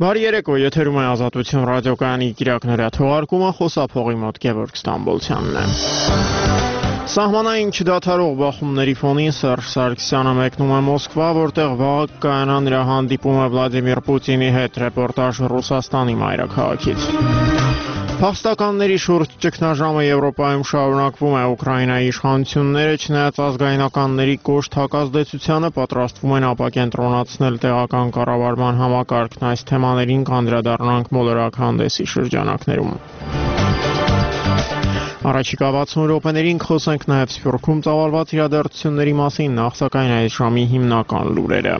Բարի երեկո, եթերում է Ազատություն ռադիոկայանի կիրակնորյա թողարկումը, խոսափողի մոտ Գևորգ Ստամբոլցյանն է։ Սահմանային չդադարող բախումների ֆոնին Սերժ Սարգսյանը մեկնում է Մոսկվա, որտեղ վաղը կայանա նրա հանդիպումը Վլադիմիր Պուտինի հետ, ռեպորտաժ Ռուսաստանի մայրաքաղաքից։ Փախստականների շուրջ ճգնաժամը Եվրոպայում շարունակվում է, Ուկրաինայի իշխանությունները չնայած ազգայնականների կոշտ հակազդեցությանը պատրաստվում են ապակենտրոնացնել տեղական կառավարման համակարգն, այս թեմաներին կանդրադառնանք մոլորակ հանդեսի շրջանակներում։ Առաջիկա 60 րոպեներին խոսենք նաև Սփյուռքում ծավալված իրադարձությունների մասին, նախ սակայն այս ժամի հիմնական լուրերը։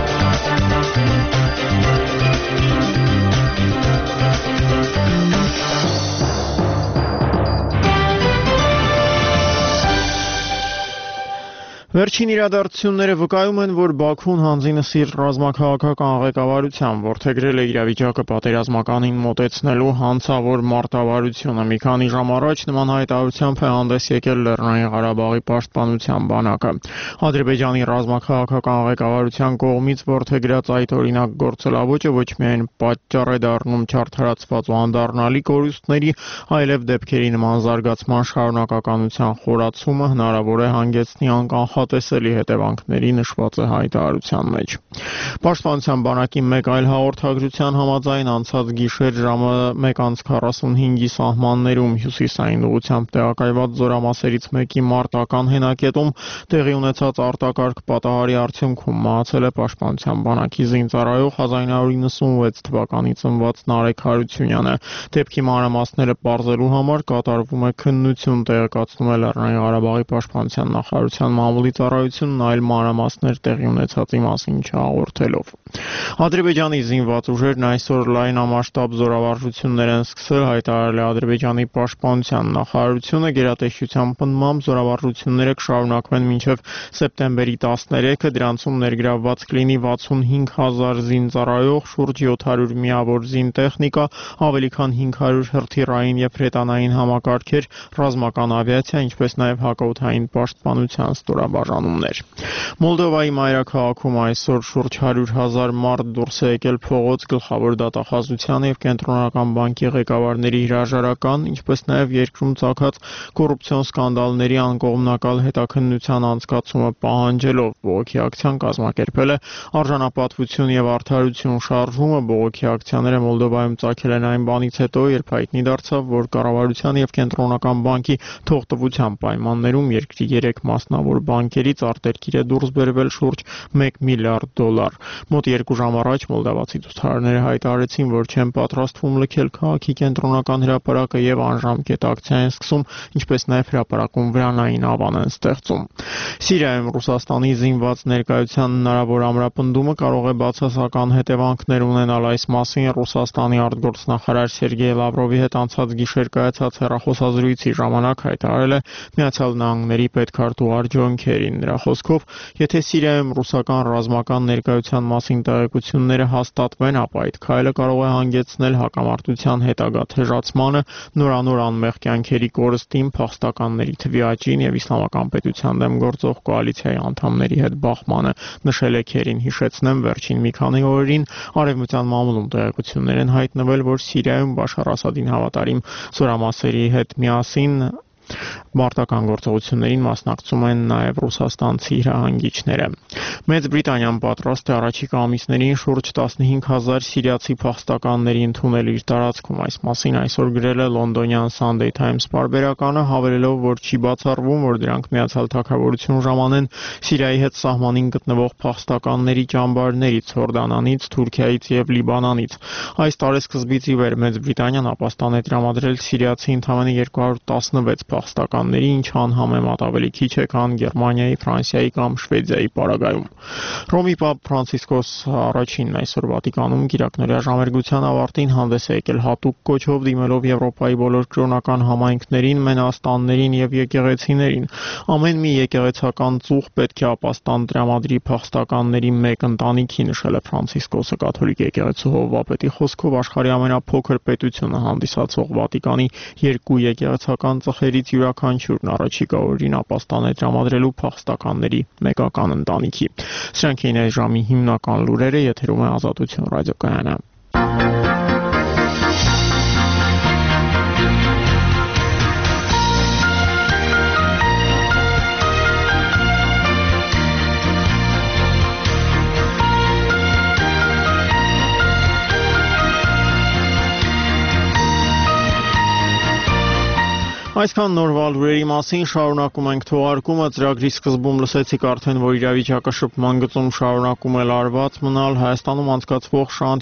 Վերջին իրադարձությունները վկայում են, որ Բաքուն հանձինսիրտ ռազմաքաղաքական ղեկավարությամբ որդեգրել է իրավիճակը պատերազմականին մոտեցնելու հանցավոր մարտավարությունը։ Մի քանի ժամ առաջ նման հայտարարությամբ է հանդես եկել Լեռնային Ղարաբաղի պաշտպանության բանակը։ Ադրբեջանի ռազմաքաղաքական ղեկավարության կողմից որդեգրած այդ օրինակ գործելավոճը ոչ միայն պատճառ է դառնում չարդարացված ու անդառնալի կորուստների, այլև դեպքերի նման զարգացման շարունակականության խորացումը հնարավոր է հանգեցնի անկանխատեսելի հետևանքների, նշված է հայտարարության մեջ։ Պաշտպանության բանակի մեկ այլ հաղորդագրության համաձայն անցած գիշեր ժամը 1:45-ի սահմաններում հյուսիսային ուղղությամբ տեղակայված զորամասերից մեկի մարտական հենակետում տեղի ունեցած արտակարգ պատահարի արդյունքում մահացել է Պաշտպանության բանակի զինծառայող 1996 թվականի ծնված Նարեկ Հարությունյանը։ Դեպքի մանրամասները պարզելու համար կատարվում է քննություն, տեղեկացնում է Լեռնային Ղարաբաղի պաշտպանության նախարարության մամուլի ծառայությունն այլ մանրամասներ տեղի ունեցածի մասին չհաղորդելով։ Ադրբեջանի զինված ուժերն այսօր լայնամասշտաբ զորավարժություններ են սկսել, հայտարարել է Ադրբեջանի պաշտպանության նախարարությունը, գերատեսչության պնդմամբ զորավարժությունները կշարունակվեն մինչև սեպտեմբերի 13-ը, դրանցում ներգրավված կլինի 65,000 զինծառայող, շուրջ 700 միավոր զինտեխնիկա, ավելի քան 500 հրթիռային եւ հրետանային համակարգեր, ռազմական ավիացիա, ինչպես նաեւ հակաօդային պաշտպանության ստորաբաժանումներ։ Մոլդովայի մայրաքաղաքում այսօր շուրջ 100,000 մարդ դուրս է եկել փողոց գլխավոր դատախազության եւ կենտրոնական բանկի ղեկավարների հրաժարական, ինչպես նաեւ երկրում ծագած կոռուպցիոն սկանդալների անկողմնակալ հետաքննության անցկացումը պահանջելով։ Բողոքի ակցիան կազմակերպել է Արժանապատվություն եւ արդարություն շարժումը։ Բողոքի ակցիաները Մոլդովայում ծագել են այն բանից հետո, երբ հայտնի դարձավ, որ կառավարության եւ կենտրոնական բանկի թողտվության պայմաններում երկրի 3 մասնավոր բանկերից արտերկիր է դուրս բերվել շուրջ $1 միլիարդ։ Մոտ 2 ժամ առաջ մոլդավացի ցուցարարները հայտարարեցին, որ չեն պատրաստվում լքել քաղաքի կենտրոնական հրապարակը եւ անժամկետ ակցիա են սկսում, ինչպես նաեւ հրապարակում վրանային ավան են ստեղծում։ Սիրիայում Ռուսաստանի զինված ներկայության հնարավոր ամրապնդումը կարող է բացասական հետևանքներ ունենալ, այս մասին Ռուսաստանի արտգործնախարար Սերգեյ Լավրովի հետ անցած գիշեր կայացած հեռախոսազրույցի ժամանակ հայտարարել է Միացյալ Նահանգների պետքարտուղար Ջոն Քերին։ Նրա խոսքով, եթե Սիրիայում ռուսական ռազմական ներկայության մասին տեղեկությունները հաստատվեն, ապա այդ քայլը կարող է հանգեցնել հակամարտության հետագա թեժացմանը, նորանոր անմեղ կյանքերի կորստին, փախստականների թվի աճին եւ իսլամական պետության դեմ գործող կոալիցիայի անդամների հետ բախմանը, նշել է Քերին։ Հիշեցնեմ, վերջին մի քանի օրերին Արևմտյան մամուլում տեղեկություններ են հայտնվել, որ Սիրիայում Բաշար Ասադին հավատարիմ զորամասերի հետ միասին մարտական գործողություններին մասնակցում են նաև ռուսաստանցի հրահանգիչները։ Մեծ Բրիտանիան պատրաստ է առաջիկա ամիսներին շուրջ 15,000 սիրիացի փախստականների ընդունել իր տարածքում։ Այս մասին այսօր գրել է լոնդոնյան Sunday Times պարբերականը, հավելելով, որ չի բացառվում, որ դրանք Միացյալ Թագավորություն ժամանեն Սիրիայի հետ սահմանին գտնվող փախստականների ճամբարներից, Հորդանանից, Թուրքիայից եւ Լիբանանից։ Այս տարեսկզբից ի վեր Մեծ Բրիտանիան ապաստան է տրամադրել սիրիացի ընդամենը 216 փախստականների, ինչ անհամեմատ ավելի քիչ է, քան Գերմանիայի, Ֆրանսիայի կամ Շվեդիայի պարագայում։ Ռոմի Պապ Ֆրանցիսկոս առաջինն այսօր Վատիկանում կիրակնորյա ժամերգության ավարտին հանդես է եկել հատուկ կոչով, դիմելով Եվրոպայի բոլոր կրոնական համայնքներին, մենաստաններին եւ եկեղեցիներին։ Ամեն մի եկեղեցական ծուխ պետք է ապաստան տրամադրի փախստականների մեկ ընտանիքի, նշել է Ֆրանցիսկոսը։ Կաթոլիկ եկեղեցու հովվապետի խոսքով աշխարհի ամենափոքր պետությունը հանդիսացող Վատիկանի 2 եկեղեցական ծխերից յուրաքանչյուրն առաջիկա օրերին ապաստան է տրամադրելու փախստականների մեկական ընտանիքի։ Սրանք էին այս ժամի հիմնական լուրերը, եթերում է Ազատություն ռադիոկայանը։ Այսքան նորվալ լուրերի մասին շարունակում ենք թողարկումը ծրագրի սկզբում լսեցիք արդեն, որ իրավիճակը շփման գծում շարունակում է լարված մնալ Հայաստանում անցկացվող շանթ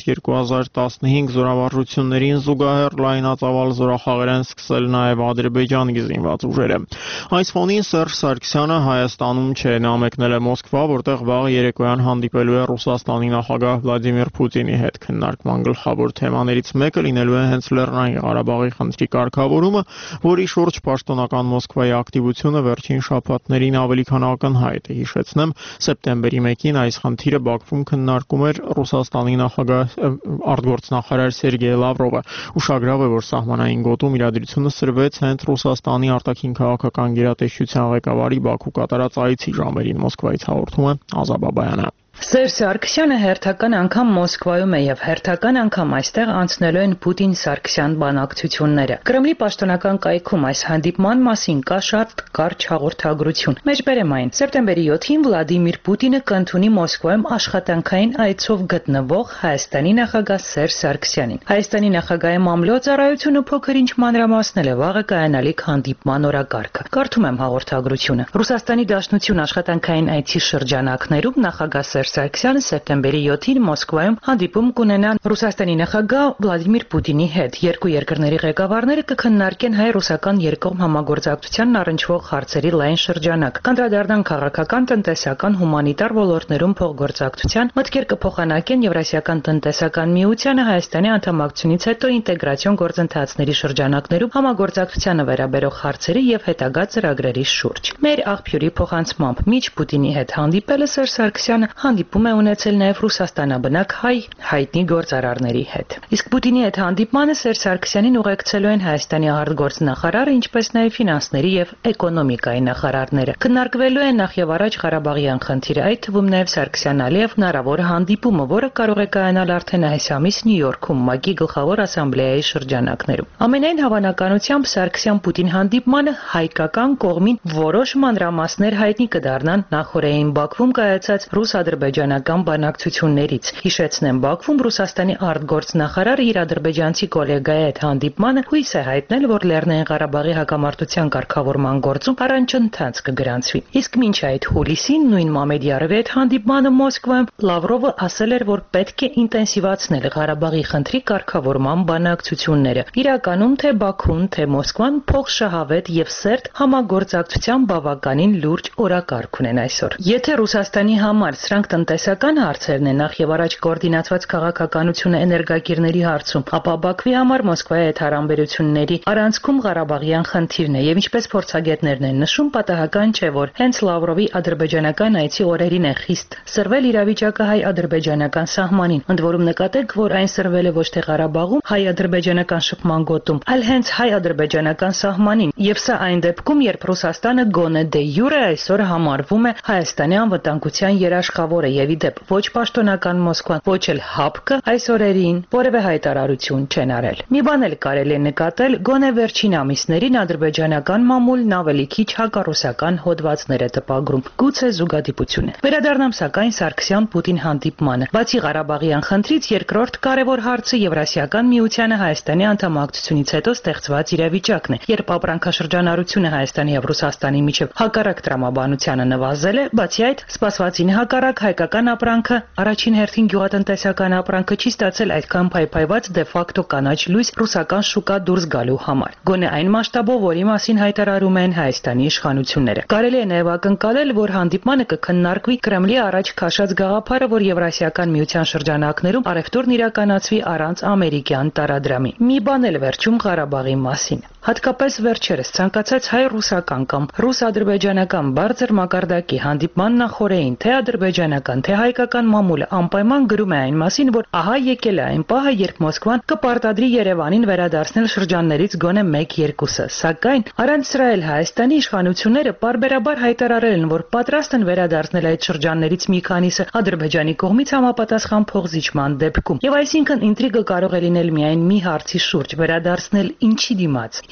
2015 զորավարժություններին զուգահեռ լայնածավալ զորախաղեր են սկսել նաև Ադրբեջանի զինված ուժերը։ Այս ֆոնին Սերժ Սարգսյանը Հայաստանում չէ, նա մեկնել է Մոսկվա, որտեղ վաղ երեկոյան հանդիպելու է Ռուսաստանի նախագահ Վլադիմիր Պուտինի հետ։ Քննարկման գլխավոր թեմաներից մեկը լինելու է հենց Լեռնային Ղարաբաղի խնդրի կարգավորումը, որի շուրջ պաշտոնական Մոսկվայի ակտիվությունը վերջին շաբաթներին ավելի քան ակնհայտ է։ Հիշեցնեմ, սեպտեմբերի 1-ին այս խնդիրը Բաքվում քննարկում էր Ռուսաստանի նախագահ արտգործնախարար Սերգեյ Լավրովը։ Ուշագրավ է, որ սահմանային գոտում իրադրությունը սրվեց հենց Ռուսաստանի արտաքին քաղաքական գերատեսչության ղեկավարի Բաքու կատարած այցի ժամերին։ Մոսկվայից հաղորդում է Ազա Բաբայանը։ Սերժ Սարգսյանը հերթական անգամ Մոսկվայում է եւ հերթական անգամ այստեղ անցնելու են Պուտին-Սարգսյան բանակցությունները։ Կրեմլի պաշտոնական կայքում այս հանդիպման մասին կա շատ կարճ հաղորդագրություն։ Մեջբերեմ այն, սեպտեմբերի 7-ին Վլադիմիր Պուտինը կընդունի Մոսկվայում աշխատանքային այցով գտնվող Հայաստանի նախագահ Սերժ Սարգսյանին։ Հայաստանի նախագահի մամլոյ-ծառայությունը փոքր-ինչ մանրամասնել է վաղը կայանալիք հանդիպման օրակարգը։ Կարդում եմ հաղորդագրությունը։ Ռուսաստանի Դաշնություն աշխատանքային այցի շրջանակներում նախագահ Սարգսյանը սեպտեմբերի 7-ին Մոսկվայում հանդիպում կունենա Ռուսաստանի նախագահ Վլադիմիր Պուտինի հետ։ Երկու երկրների ղեկավարները կքննարկեն հայ-ռուսական երկկողմ համագործակցությանն առնչվող հարցերի լայն շրջանակ, կանդրադառնան քաղաքական, տնտեսական, հումանիտար ոլորտներում փոխգործակցության, մտքեր կփոխանակեն Եվրասիական տնտեսական միությանը Հայաստանի անդամակցությունից հետո ինտեգրացիոն գործընթացների շրջանակներում համագործակցությանը վերաբերող հարցերի եւ հետագա ծրագրերի շուրջ։ Մեր աղբյուրի փոխանցմամբ միջ Պուտինի հետ հանդիպելը Սերժ Սարգսյանը հանդիպում է ունեցել նաև Ռուսաստանաբնակ հայտնի գործարարների հետ։ Իսկ Պուտինի հետ հանդիպմանը Սերժ Սարգսյանին ուղեկցելու են Հայաստանի արտգործնախարարը, ինչպես նաև ֆինանսների եւ էկոնոմիկայի նախարարները։ Քննարկվելու է նախ եւ առաջ Ղարաբաղյան խնդիրը, այդ թվում նաև Սարգսյան-Ալիև հնարավոր հանդիպումը, որը կարող է կայանալ արդեն այս ամիս Նյու Յորքում ՄԱԿ-ի գլխավոր ասամբլեայի շրջանակներում։ Ամենայն հավանականությամբ Սարգսյան-Պուտին հանդիպմանը հայկական կողմին որոշ մանրամասներ հայտնի կդառնան նախորդային Բաքվում կայացած ռուս-ադրբեջանական բանակցություններից։ Հիշեցնեմ, Բաքվում Ռուսաստանի արտգործնախարարը իր ադրբեջանցի գոլեգայի հետ հանդիպմանը հույս է հայտնել, որ Լեռնային Ղարաբաղի հակամարտության կարգավորման գործում առաջընթաց կգրանցվի։ Իսկ մինչ այդ հուլիսին նույն Մամեդյարովի հետ հանդիպմանը Մոսկվայում Լավրովը ասել էր, որ պետք է ինտենսիվացնել Ղարաբաղի խնդրի կարգավորման բանակցությունները։ Իրականում թե Բաքուն, թե Մոսկվան փոխշահավետ եւ սերտ համագործակցության բավականին լուրջ օրակարգ ունեն այսօր։ Եթե Ռուսաստանի համար սրանք տնտեսական հարցերն են, նախ եւ առաջ կոորդինացված քաղաքականությունը էներգակիրների հարցում, ապա Բաքվի համար Մոսկվայի հետ հարաբերությունների առանցքում Ղարաբաղյան խնդիրն է եւ ինչպես փորձագետներն են նշում, պատահական չէ, որ հենց Լավրովի ադրբեջանական այցի օրերին է խիստ սրվել իրավիճակը հայ-ադրբեջանական սահմանին, ընդ որում նկատեք, որ այն սրվել է ոչ թե Ղարաբաղում, հայ-ադրբեջանական շփման գոտում, այլ հենց հայ-ադրբեջանական սահմանին, եւ սա այն դեպքում, երբ Ռուսաստանը գոնե դե յուրե այսօր համարվում է Հայաստանի անվտանգության երաշխավորը եւ ի դեպ ոչ պաշտոնական Մոսկվան, ոչ էլ ՀԱՊԿ այս օրերին որևէ հայտարարություն չեն արել։ Մի բան էլ կարելի է նկատել, գոնե վերջին ամիսներին ադրբեջանական մամուլն ավելի քիչ հակառուսական հոդվածներ է տպագրում, գուցե զուգադիպություն է։ Վերադառնամ սակայն Սարգսյան-Պուտին հանդիպմանը։ Բացի Ղարաբաղյան խնդրից երկրորդ կարևոր հարցը Եվրասիական միությանը Հայաստանի անդամակցությունից հետո ստեղծված իրավիճակն է, երբ ապրանքաշրջանառությունը Հայաստանի եւ Ռուսաստանի միջև հակառակ տրամաբանությանը նվազել է, բացի այդ սպասվածին հակառակ հայկական ապրանքը, առաջին հերթին գյուղատնտեսական ապրանքը չի ստացել այդքան փայփայված դե ֆակտո կանաչ լույս ռուսական շուկա դուրս գալու համար։ Գոնե այն մասշտաբով, որի մասին հայտարարում են Հայաստանի իշխանությունները։ Կարելի է նաև ակնկալել, որ հանդիպմանը կքննարկվի Կրեմլի առաջ քաշած գաղափարը, որ Եվրասիական միության շրջանակներում առևտուրն իրականացվի առանց ամերիկյան տարադրամի։ Մի բան էլ վերջում Ղարաբաղի մասին։ Հատկապես վերջերս ցանկացած հայ-ռուսական կամ ռուս-ադրբեջանական բարձր մակարդակի հանդիպման նախորդին թե ադրբեջանական, թե հայկական մամուլը անպայման գրում է այն մասին, որ ահա եկել է այն պահը, երբ Մոսկվան կպարտադրի Երևանին վերադարձնել շրջաններից գոնե 1-2-ը։ Սակայն առանց սրա էլ Հայաստանի իշխանությունները պարբերաբար հայտարարել են, որ պատրաստ են վերադարձնել այդ շրջաններից մի քանիսը Ադրբեջանի կողմից համապատասխան փոխզիջման դեպքում։ Եվ այսինքն ինտրիգը կարող է լինել միայն մի հարցի շուրջ՝ վերադարձնել ինչի դիմաց։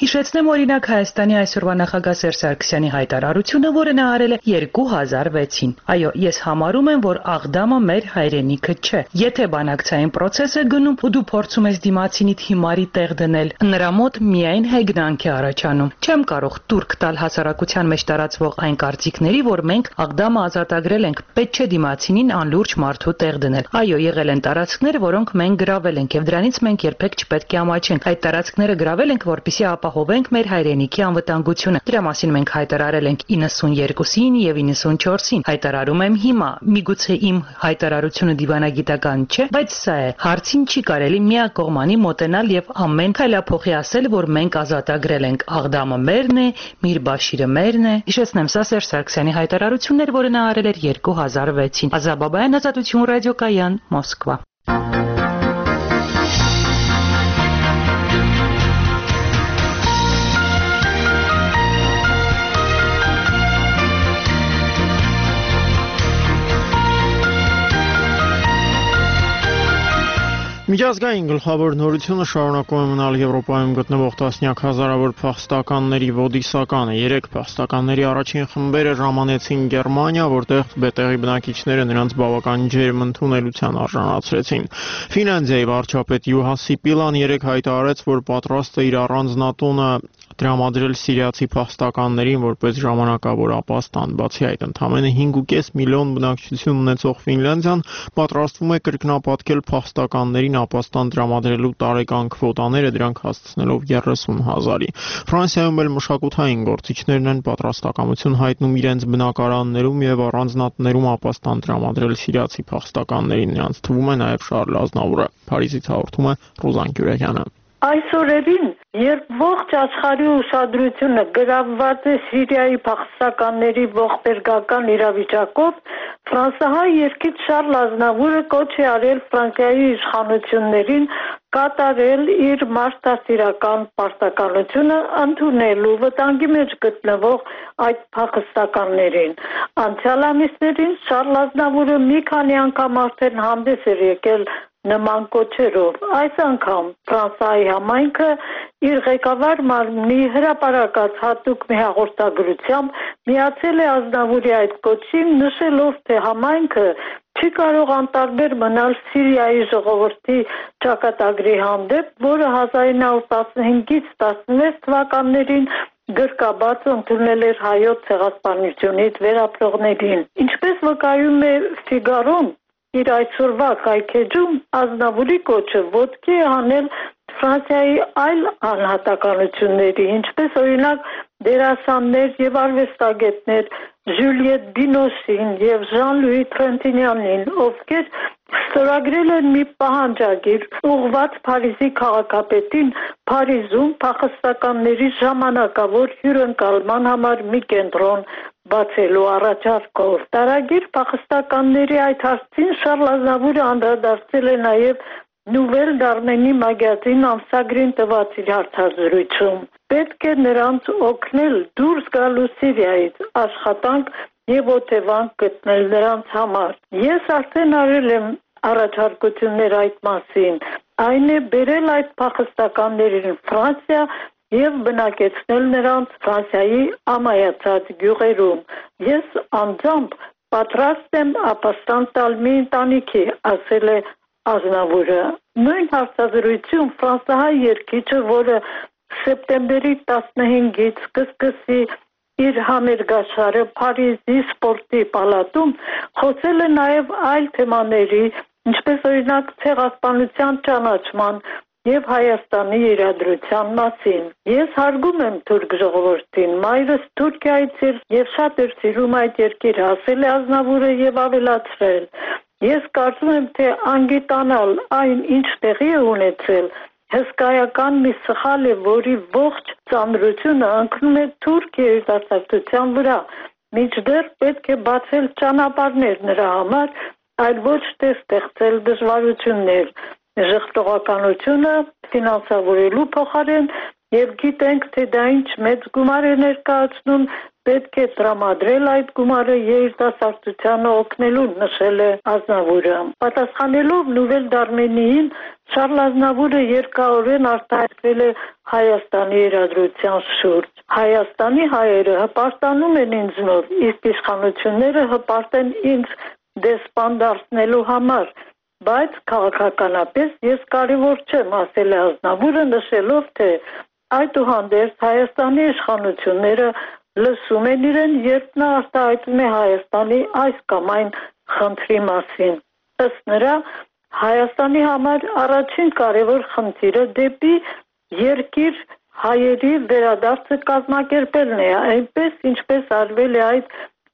Հիշեցնեմ օրինակ Հայաստանի այսօրվա նախագահ Սերժ Սարգսյանի հայտարարությունը, որը նա արել է 2006-ին։ Այո, ես համարում եմ, որ Աղդամը մեր հայրենիքը չէ։ Եթե բանակցային process է գնում ու դու փորձում ես դիմացինիդ հիմարի տեղ դնել, նրա մոտ միայն հեգնանք է առաջանում։ Չեմ կարող տուրք տալ հասարակության մեջ տարածվող այն կարծիքների, որ մենք Աղդամը ազատագրել ենք, պետք չէ դիմացինին անլուրջ մարդու տեղ դնել։ Այո, եղել են տարածքներ, որոնք մենք գրավել ենք, եւ դրանից մենք երբեք չպետք է ամաչենք։ Այդ տարածքները գրավել ենք, որպեսզի ապահովենք մեր հայրենիքի անվտանգությունը։ Դրա մասին մենք հայտարարել ենք 92-ին եւ 94-ին։ Հայտարարում եմ հիմա։ Միգուցե իմ հայտարարությունը դիվանագիտական չէ, բայց սա է։ Հարցին չի կարելի միակողմանի մոտենալ եւ ամեն քայլափոխի ասել, որ մենք ազատագրել ենք։ Աղդամը մերն է, Միրբաշիրը մերն է։ Հիշեցնեմ, սա Սերժ Սարգսյանի հայտարարությունն էր, որը նա արել էր 2006-ին։ Ազատ Բաբայան, Ազատություն ռադիոկայան, Մոսկվա։ Միջազգային գլխավոր նորությունը շարունակում է մնալ Եվրոպայում գտնվող տասնյակ հազարավոր փախստականների ոդիսականը։ 3 փախստականների առաջին խմբերը ժամանեցին Գերմանիա, որտեղ բետեղի բնակիչները նրանց բավական ջերմ ընդունելության արժանացրեցին։ Ֆինլանդիայի վարչապետ Յուհա Սիպիլան 3 հայտարարեց, որ պատրաստ է իր առանձնատունը տրամադրել սիրիացի փախստականներին որպես ժամանակավոր ապաստան։ Բացի այդ, ընդամենը 5.5 միլիոն բնակչություն ունեցող Ֆինլանդիան պատրաստվում է կրկնապատկել փախստականներին ապաստան տրամադրելու տարեկան քվոտաները, դրանք հասցնելով 30,000-ի։ Ֆրանսիայում էլ մշակութային գործիչներն են պատրաստակամություն հայտնում իրենց բնակարաններում եւ առանձնատներում ապաստան տրամադրել սիրիացի փախստականներին։ Նրանց թվում է նաեւ Շարլ Ազնավուրը։ Փարիզից հաղորդում է Ռուզան Գյուրեյանը։ Այս օրերին, երբ ողջ աշխարհի ուշադրությունը գրավված է Սիրիայի փախստականների ողբերգական իրավիճակով, ֆրանսահայ երգիչ Շարլ Ազնավուրը կոչ է արել Ֆրանսիայի իշխանություններին կատարել իր մարդասիրական պարտականությունը ընդունելու վտանգի մեջ գտնվող այդ փախստականներին։ Անցյալ ամիսներին Շարլ Ազնավուրը մի քանի անգամ արդեն հանդես էր եկել նման կոչերով։ Այս անգամ Ֆրանսիայի համայնքը իր ղեկավար մարմնի հրապարակած հատուկ մի հաղորդագրությամբ միացել է Ազնավուրի այդ կոչին, նշելով, թե համայնքը չի կարող անտարբեր մնալ Սիրիայի ժողովրդի ճակատագրի հանդեպ, որը 1915-ից 16 թվականներին գրկաբաց ընդունել էր հայոց ցեղասպանությունից վերապրողներին։ Ինչպես վկայում է Ֆիգարոն, իր այսօրվա կայքեջում Ազնավուրի կոչը ոտքի է հանել Ֆրանսիայի այլ անհատականությունների, ինչպես օրինակ դերասաններ եւ արվեստագետներ Ժյուլիետ Բինոսին եւ Ժան-Լուի Տրենտինյանին, ովքեր ստորագրել են մի պահանջագիր ուղղված Փարիզի քաղաքապետին Փարիզում փախստականների ժամանակավոր հյուրընկալման համար մի կենտրոն բացելու առաջարկով։ Տարագիր փախստականների այդ հարցին Շարլ Ազնավուրը անդրադարձել է նաև Նուվել Դարմենի մագազին ամսագրին տված իր հարցազրույցում։ Պետք է նրանց օգնել դուրս գալու Սիրիայից, աշխատանք եւ օթևանք գտնել նրանց համար։ Ես արդեն արել եմ առաջարկություններ այդ մասին։ Այն է բերել այդ փախստականներին Ֆրանսիա եւ բնակեցնել նրանց Ֆրանսիայի ամայացած գյուղերում։ Ես անձամբ պատրաստ եմ ապաստան տալ մի ընտանիքի, ասել է Ազնավուրը։ Նույն հարցազրույցում ֆրանսահայ երգիչը, որը սեպտեմբերի 15-ից կսկսի իր համերգաշարը Փարիզի սպորտի պալատում, խոսել է նաև այլ թեմաների, ինչպես օրինակ ցեղասպանության ճանաչման եւ Հայաստանի իրադրության մասին։ Ես հարգում եմ թուրք ժողովրդին, մայրս Թուրքիայից էր եւ շատ էր սիրում այդ երկիրը, ասել է Ազնավուրը եւ ավելացրել. Ես կարծում եմ, թե անգիտանալ այն, ինչ տեղի է ունեցել, հսկայական մի սխալ է, որի ողջ ծանրությունը ընկնում է թուրք երիտասարդության վրա։ Մինչդեռ պետք է բացել ճանապարհներ նրա համար, այլ ոչ թե ստեղծել դժվարություններ։ Ժխտողականությունը ֆինանսավորելու փոխարեն եւ գիտենք, թե դա ինչ մեծ գումար է ներկայացնում պետք է տրամադրել այդ գումարը երիտասարդությանը օգնելու, նշել է Ազնավուրը։ Պատասխանելով Նուվել Դարմենիին, Շարլ Ազնավուրը երկարորեն արտահայտվել է Հայաստանի իրադրության շուրջ։ Հայաստանի հայերը հպարտանում են ինձնով, իսկ իշխանությունները հպարտ են ինձ դեսպան դարձնելու համար, բայց քաղաքականապես ես կարևոր չեմ, ասել է Ազնավուրը, նշելով, թե այդուհանդերձ Հայաստանի իշխանությունները լսում են իրեն, երբ նա արտահայտում է Հայաստանի այս կամ այն խնդրի մասին։ Ըստ նրա, Հայաստանի համար առաջին կարևոր խնդիրը դեպի երկիր հայերի վերադարձը կազմակերպելն է, այնպես ինչպես արվել է այդ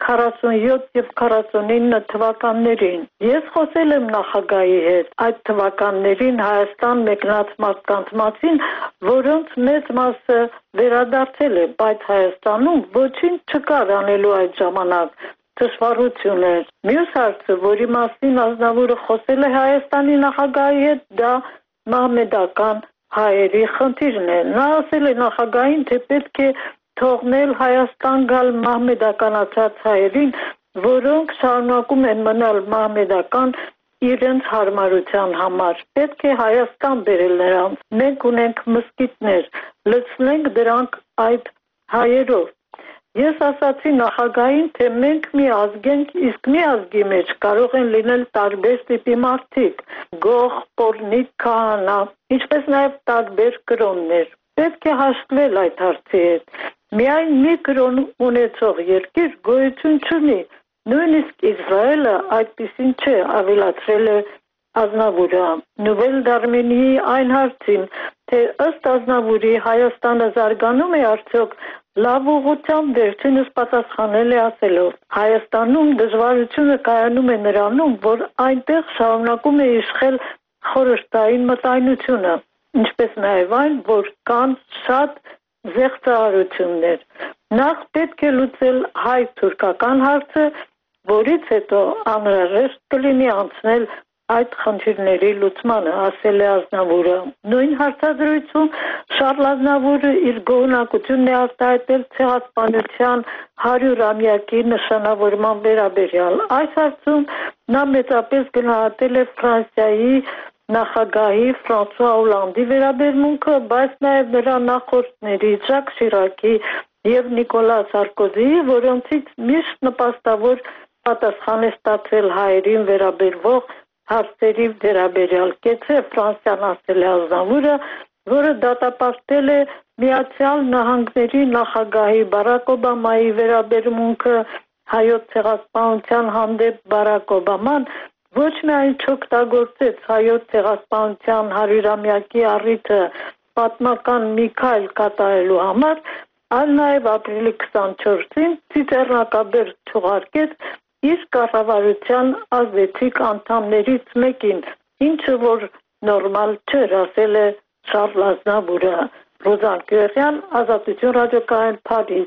47 եւ 49 թվականներին։ Ես խոսել եմ նախագահի հետ այդ թվականներին Հայաստան մեկնած մարդկանց մասին, որոնց մեծ մասը վերադարձել է, բայց Հայաստանում ոչինչ չկար անելու այդ ժամանակ, դժվարություն էր։ Մյուս հարցը, որի մասին Ազնավուրը խոսել է Հայաստանի նախագահի հետ, դա մահմեդական հայերի խնդիրն է։ Նա ասել է նախագահին, թե պետք է թողնել Հայաստան գալ մահմեդականացած հայերին, որոնք շարունակում են մնալ մահմեդական իրենց հարմարության համար։ Պետք է Հայաստան բերել նրանց։ Մենք ունենք մզկիթներ, լցնենք դրանք այդ հայերով։ Ես ասացի նախագահին, թե մենք մի ազգ ենք, իսկ մի ազգի մեջ կարող են լինել տարբեր տիպի մարդիկ՝ գող, պորնիկ, քահանա, ինչպես նաև տարբեր կրոններ։ Պետք է հաշտվել այդ հարցի հետ։ Միայն մի կրոն ունեցող երկիր գոյություն չունի, նույնիսկ Իսրայելը այդպիսին չէ, ավելացրել է Ազնավուրը։ Նուվել Դարմենիի այն հարցին, թե ըստ Ազնավուրի Հայաստանը զարգանում է արդյոք, լավ ուղղությամբ վերջինս պատասխանել է ասելով. Հայաստանում դժվարությունը կայանում է նրանում, որ այնտեղ շարունակում է իշխել խորհրդային մտայնությունը, ինչպես նաև այն, որ կան շատ զեղծարարություններ։ Նախ պետք է լուծել հայ-թուրքական հարցը, որից հետո անհրաժեշտ կլինի անցնել այդ խնդիրների լուծմանը, ասել է Ազնավուրը։ Նույն հարցազրույցում Շարլ Ազնավուրը իր գոհունակությունն է արտահայտել ցեղասպանության 100-ամյակի նշանավորման վերաբերյալ։ Այս հարցում նա մեծապես գնահատել է Ֆրանսիայի նախագահի Ֆրանսուଆ Օլանդի վերաբերմունքը, բայց նաև նրա նախորդների Ժակ Շիրակի եւ Նիկոլա Սարկոզիի, որոնցից միշտ նպաստավոր պատասխան է ստացել հայերին վերաբերվող հարցերի վերաբերյալ։ Կեցե Ֆրանսիան, ասել է Ազնավուրը, որը դատապարտել է Միացյալ Նահանգների նախագահի Բարակ Օբամայի վերաբերմունքը հայոց ցեղասպանության հանդեպ Բարակ Օբաման ոչ միայն չօգտագործեց հայոց ցեղասպանության 100-ամյակի առիթը պատմական մի քայլ կատարելու համար, այլ նաև ապրիլի 24-ին ցիզեռնակաբեր չուղարկեց իր կառավարության ազդեցիկ անդամներից մեկին, ինչը որ նորմալ չէր, ասել է Շարլ Ազնավուրը։ Ռոզան Գյուղյան, Ազատություն ռադիոկայան, Փարիզ։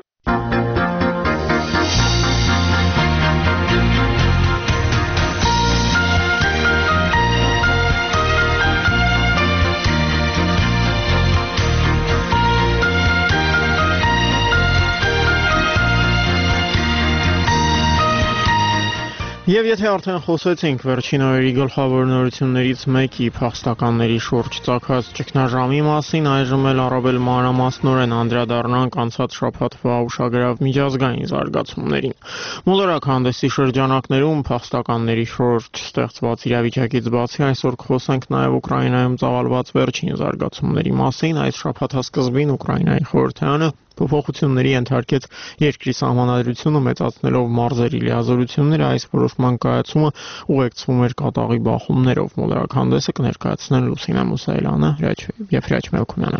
Եվ եթե արդեն խոսեցինք վերջին օրերի գլխավոր նորություններից մեկի փախստականների շուրջ ծագած ճգնաժամի մասին, այժմ էլ առավել մանրամասնորեն անդրադառնանք անցած շաբաթվա ուշագրավ միջազգային զարգացումներին։ Մոլորակ հանդեսի շրջանակներում փախստականների շուրջ ստեղծված իրավիճակից բացի այսօր խոսենք նաև Ուկրաինայում ծավալված վերջին զարգացումների մասին։ Այս շաբաթասկզբին Ուկրաինայի խորհրդարանը փոփոխությունների ենթարկեց երկրի սահմանադրությունը մեծացնելով մարզերի լիազորությունները, այս որոշման կայացումը ուղեկցվում էր կատաղի բախումներով։ Մոլորակ հանդեսը կներկայացնեն Լուսինա Մուսայելյանը եւ Հրաչ Մելքոնյանը։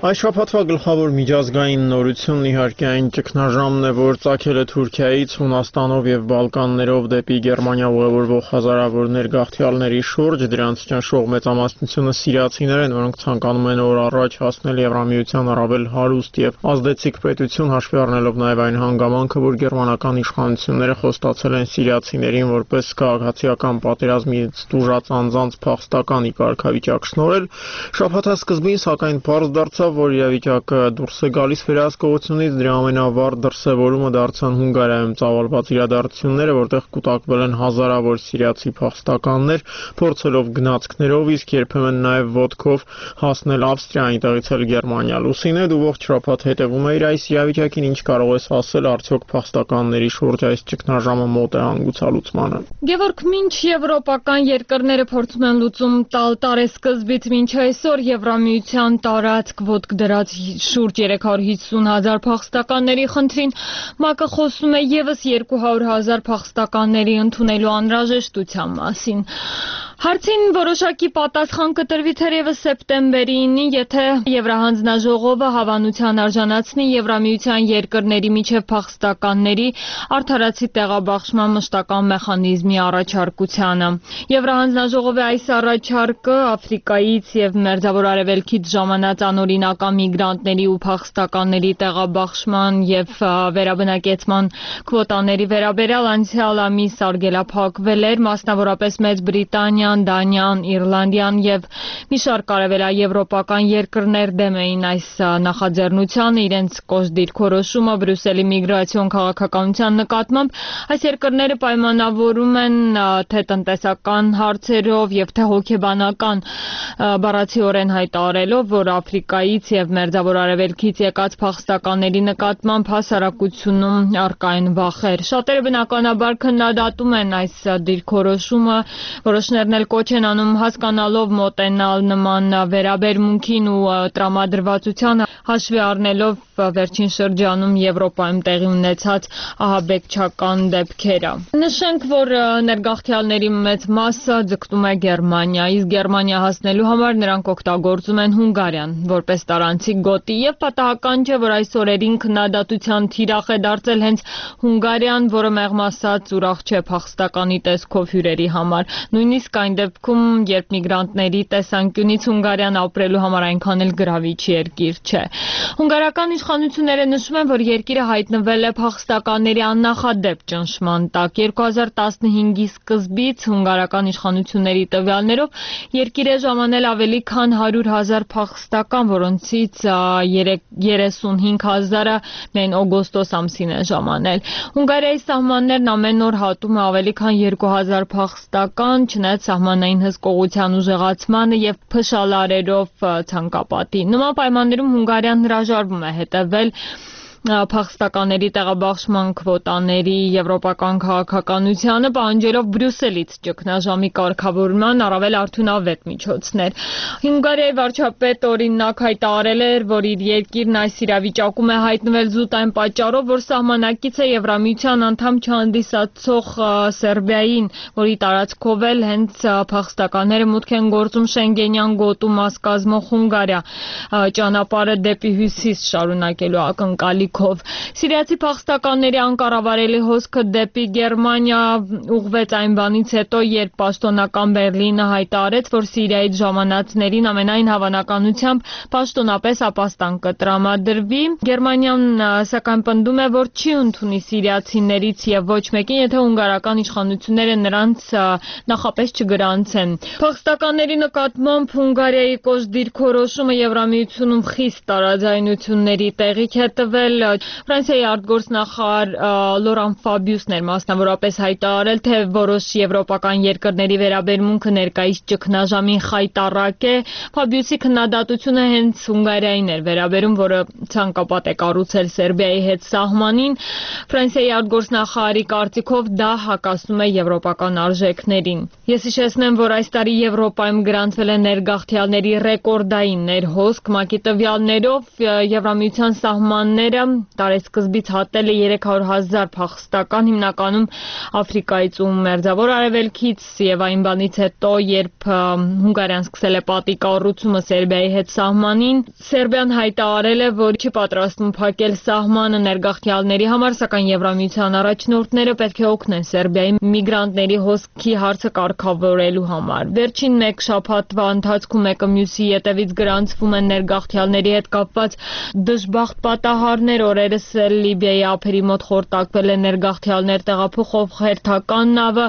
Այս շաբաթվա գլխավոր միջազգային նորությունն իհարկե այն ճգնաժամն է, որ ծագել է Թուրքիայից, Հունաստանով եւ Բալկաններով դեպի Գերմանիա ուղևորվող հազարավոր ներգաղթյալների շուրջ, դրանց ճնշող մեծամասնությունը սիրիացիներ են, որոնք ցանկանում են օր առաջ հասնել Եվրամիության առավել հարուստ եւ ազդեցիկ պետություն, հաշվի առնելով նաեւ այն հանգամանքը, որ գերմանական իշխանությունները խոստացել են սիրիացիներին որպես քաղաքացիական պատերազմից տուժած անձանց փախստական կարգավիճակ շնորհել, շաբաթա սկզբին սակայն պարզ դարձավ, որ իրավիճակը դուրս է գալիս վերահսկողությունից, դրա ամենավառ դրսևորումը դարձան Հունգարիայում ծավալված իրադարձությունները, որտեղ կուտակվել են հազարավոր սիրիացի փախստականներ, փորձելով գնացքներով, իսկ երբեմն նաև ոտքով հասնել Ավստրիա, այնտեղից էլ Գերմանիա։ Լուսինե, դու ողջ շաբաթ հետևում ես այս իրավիճակին, ինչ կարող ես ասել, արդյոք փախստականների շուրջ այս ճգնաժամը մոտ է հանգուցալուծմանը։ Գևորգ, մինչ եվրոպական երկրները փորձում են լուծում տալ տարեսկզբից մինչ այսօր Եվրամիության տարածք ոտք դրած շուրջ 350,000 փախստականների խնդրին, ՄԱԿ-ը խոսում է եւս 200,000 փախստականների ընդունելու անհրաժեշտության մասին։ Հարցին որոշակի պատասխան կտրվի թերևս սեպտեմբերին, եթե Եվրահանձնաժողովը հավանության արժանացնի Եվրամիության երկրների միջև փախստականների արդարացի տեղաբաշխման մշտական մեխանիզմի առաջարկությանը։ Եվրահանձնաժողովի այս առաջարկը Աֆրիկայից եւ Մերձավոր Արևելքից ժամանած անօրինական միգրանտների ու փախստականների տեղաբաշխման եւ վերաբնակեցման քվոտաների վերաբերյալ անցյալ ամիս արգելափակվել էր, մասնավորապես Մեծ Բրիտանիան, Դանիան, Իռլանդիան եւ մի շարք արևելաեվրոպական երկրներ դեմ էին այս նախաձեռնությանը, իրենց կոշտ դիրքորոշումը Բրյուսելի միգրացիոն քաղաքականության նկատմամբ այս երկրները պայմանավորում են թե տնտեսական հարցերով եւ թե հոգեբանական բառացիորեն հայտարարելով, որ Աֆրիկայից եւ Մերձավոր Արևելքից եկած փախստականների նկատմամբ հասարակությունում առկա են վախեր։ Շատերը բնականաբար քննադատում են այս դիրքորոշումը, որոշներն կոչ են անում հասկանալով մոտենալ նման վերաբերմունքին ու տրամադրվածությանը, հաշվի առնելով վերջին շրջանում Եվրոպայում տեղի ունեցած ահաբեկչական դեպքերը։ Նշենք, որ ներգաղթյալների մեծ մասը ձգտում է Գերմանիա, իսկ Գերմանիա հասնելու համար նրանք օգտագործում են Հունգարիան որպես տարանցիկ գոտի, եւ պատահական չէ, որ այս օրերին քննադատության թիրախ է դարձել հենց Հունգարիան, որը մեղմ ասած ուրախ չէ փախստականի տեսքով հյուրերի համար։ Նույնիսկ այն դեպքում, երբ միգրանտների տեսանկյունից Հունգարիան ապրելու համար այնքան էլ գրավիչ երկիր չէ։ Հունգարական իշխանությունները նշում են, որ երկիրը հայտնվել է փախստականների աննախադեպ ճնշման տակ։ 2015-ի սկզբից հունգարական իշխանությունների տվյալներով երկիր է ժամանել ավելի քան 100,000 փախստական, որոնցից 35,000-ը միայն օգոստոս ամսին է ժամանել։ Հունգարիայի սահմաններն ամեն օր հատում է ավելի քան 2,000 փախստական, չնայած սահմանային հսկողության ուժեղացմանը եւ փշալարերով ցանկապատի։ Նման պայմաններում Հունգարիան հրաժարվում է հետևել փախստականների տեղաբաշխման քվոտաների եվրոպական քաղաքականությանը, պահանջելով Բրյուսելից ճգնաժամի կարգավորման առավել արդյունավետ միջոցներ։ Հունգարիայի վարչապետ օրինակ հայտարարել էր, որ իր երկիրն այս իրավիճակում է հայտնվել զուտ այն պատճառով, որ սահմանակից է Եվրամիության անդամ չհանդիսացող Սերբիային, որի տարածքով էլ հենց փախստականները մուտք են գործում Շենգենյան գոտու մաս կազմող Հունգարիա, ճանապարհը դեպի հյուսիս շարունակելու ակնկալի Սիրիացի փախստականների անկառավարելի հոսքը դեպի Գերմանիա ուղղվեց այն բանից հետո, երբ պաշտոնական Բերլինը հայտարարեց, որ Սիրիայից ժամանածներին ամենայն հավանականությամբ պաշտոնապես ապաստան կտրամադրվի։ Գերմանիան սակայն պնդում է, որ չի ընդունի սիրիացիներից եւ ոչ մեկին, եթե հունգարական իշխանությունները նրանց նախապես չգրանցեն։ Փախստականների նկատմամբ Հունգարիայի կոշտ դիրքորոշումը Եվրամիությունում խիստ տարաձայնությունների տեղիք է տվել։ Ֆրանսիայի արտգործնախարար Լորան Ֆաբիուսն էր մասնավորապես հայտարարել, թե որոշ եվրոպական երկրների վերաբերմունքը ներկայիս ճգնաժամին խայտառակ է։ Ֆաբիուսի քննադատությունը հենց Հունգարիային էր վերաբերում, որը ցանկապատ է կառուցել Սերբիայի հետ սահմանին։ Ֆրանսիայի արտգործնախարարի կարծիքով դա հակասում է եվրոպական արժեքներին։ Ես հիշեցնեմ, որ այս տարի Եվրոպայում գրանցվել է ներգաղթյալների ռեկորդային ներհոսք, ՄԱԿ-ի տվյալներով Եվրամիության սահմանները տարեսկզբից հատել է 300,000 փախստական, հիմնականում Աֆրիկայից ու Մերձավոր Արևելքից, եւ այն բանից հետո, երբ Հունգարիան սկսել է պատի կառուցումը Սերբիայի հետ սահմանին, Սերբիան հայտարարել է, որ չի պատրաստվում փակել սահմանը ներգաղթյալների համար, սակայն Եվրամիության առաջնորդները պետք է օգնեն Սերբիայի միգրանտների հոսքի հարցը կարգավորելու համար։ Վերջին մեկ շաբաթվա ընթացքում մեկը մյուսի ետևից գրանցվում են ներգաղթյալների հետ կապված դժբախտ պատահարներ, օրերս Լիբիայի ափերի մոտ խորտակվել է ներգաղթյալներ տեղափոխող հերթական նավը։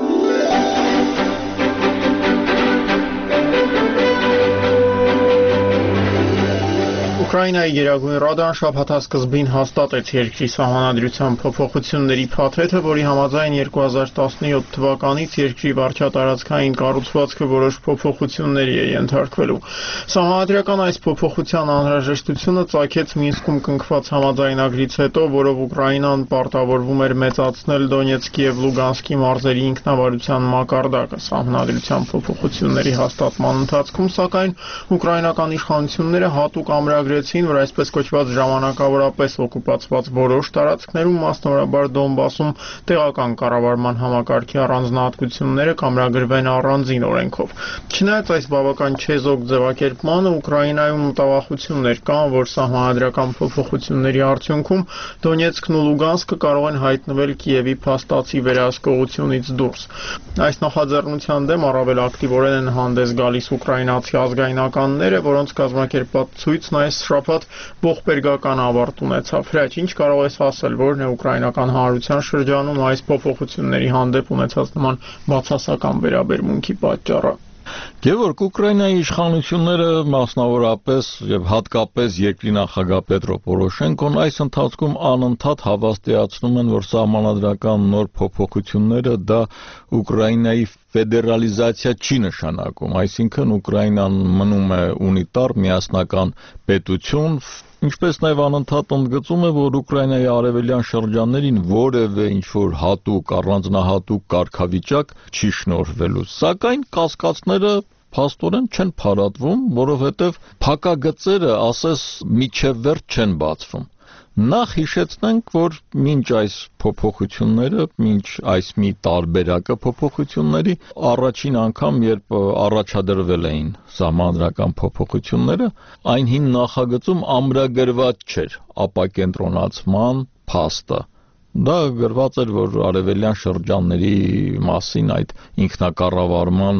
Ուկրաինայի Գերագույն ռադան շաբաթասկզբին հաստատեց երկրի սահմանադրության փոփոխությունների փաթեթը, որի համաձայն 2017 թվականից երկրի վարչատարածքային կառուցվածքը որոշ փոփոխությունների է ենթարկվելու։ Սահմանադրական այս փոփոխության անհրաժեշտությունը ծագեց Մինսկում կնքված համաձայնագրից հետո, որով Ուկրաինան պարտավորվում էր մեծացնել Դոնեցկի եւ Լուգանսկի մարզերի ինքնավարության մակարդակը։ Սահմանադրության փոփոխությունների հաստատման ընթացքում, սակայն, ուկրաինական իշխանությունները հատուկ ամրագրեցին, որ այսպես կոչված ժամանակավորապես օկուպացված որոշ տարածքներում, մասնավորաբար Դոնբասում, տեղական կառավարման համակարգի առանձնահատկությունները կամրագրվեն առանձին օրենքով։ Չնայած այս բավական չեզոք ձևակերպմանը, Ուկրաինայում մտավախություններ կան, որ սահմանադրական փոփոխությունների արդյունքում Դոնեցկն ու Լուգանսկը կարող են հայտնվել Կիևի փաստացի վերահսկողությունից դուրս։ Այս նախաձեռնության դեմ առավել ակտիվորեն են հանդես գալիս ուկրաինացի ազգայնականները, որոնց կազմակերպած ցույցն այս շաբաթ ողբերգական ավարտ ունեցավ։ Հրաչ, ինչ կարող ես ասել, որն է ուկրաինական հանրության շրջանում այս փոփոխությունների հանդեպ ունեցած նման բացասական վերաբերմունքի պատճառը։ Գևորգ, Ուկրաինայի իշխանությունները մասնավորապես եւ հատկապես երկրի նախագահ Պետրո Պորոշենկոն այս ընթացքում անընդհատ հավաստիացնում են, որ սահմանադրական նոր փոփոխությունները դա Ուկրաինայի ֆեդերալիզացիա չի նշանակում, այսինքն Ուկրաինան մնում է ունիտար միասնական պետություն, ինչպես նաև անընդհատ ընդգծում է, որ Ուկրաինայի արևելյան շրջաններին որևէ ինչ-որ հատուկ, առանձնահատուկ կարգավիճակ չի շնորհվելու, սակայն կասկածները փաստորեն չեն փարատվում, որովհետև փակագծերը, ասես, միջև վերջ չեն բացվում։ Նախ հիշեցնենք, որ մինչ այս փոփոխությունները, մինչ այս մի տարբերակը փոփոխությունների, առաջին անգամ, երբ առաջադրվել էին սահմանադրական փոփոխությունները, այն հին նախագծում ամրագրված չէր ապակենտրոնացման փաստը։ Դա գրված էր, որ արևելյան շրջանների մասին այդ ինքնակառավարման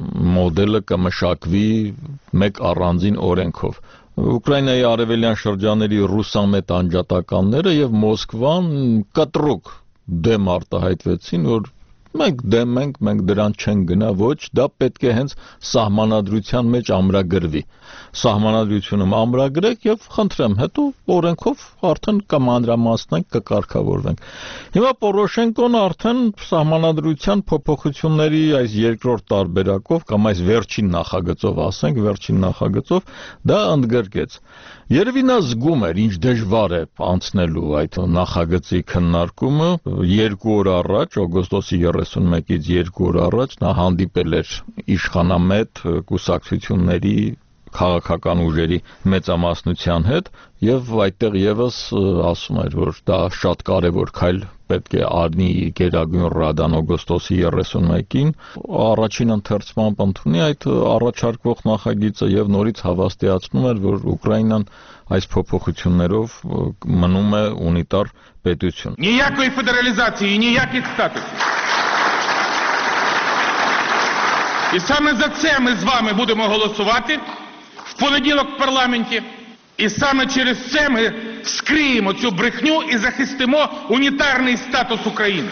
մոդելը կմշակվի մեկ առանձին օրենքով։ Ուկրաինայի արևելյան շրջանների ռուսամետ անջատականները եւ Մոսկվան կտրուկ դեմ արտահայտվեցին, որ մենք դեմ ենք, մենք դրան չենք գնա, ոչ, դա պետք է հենց սահմանադրության մեջ ամրագրվի։ Սահմանադրությունում ամրագրեք եւ խնդրեմ, հետո օրենքով արդեն կմանրամասնենք, կկարգավորվենք։ Հիմա Պորոշենկոն արդեն սահմանադրության փոփոխությունների այս երկրորդ տարբերակով կամ այս վերջին նախագծով, ասենք, վերջին նախագծով դա ընդգրկեց։ Երևի նա զգում էր, ինչ դժվար է անցնելու այդ նախագծի քննարկումը 2 օր առաջ, օգոստոսի 31-ից 2 օր առաջ նա հանդիպել էր իշխանամետ կուսակցությունների քաղաքական ուժերի մեծամասնության հետ եւ այդտեղ եւս ասում էր, որ դա շատ կարեւոր քայլ պետք է արնի Գերագույն ռադան օգոստոսի 31-ին, առաջին ընթերցմամբ ընդունի այդ առաջարկվող նախագիծը եւ նորից հավաստիացնում էր, որ Ուկրաինան այս փոփոխություններով մնում է ունիտար պետություն։ Ніякої федералізації, ніяких статусів. І саме за це ми з вами будемо голосувати в понеділок в парламенті. І саме через це ми вскриємо цю брехню і захистимо унітарний статус України.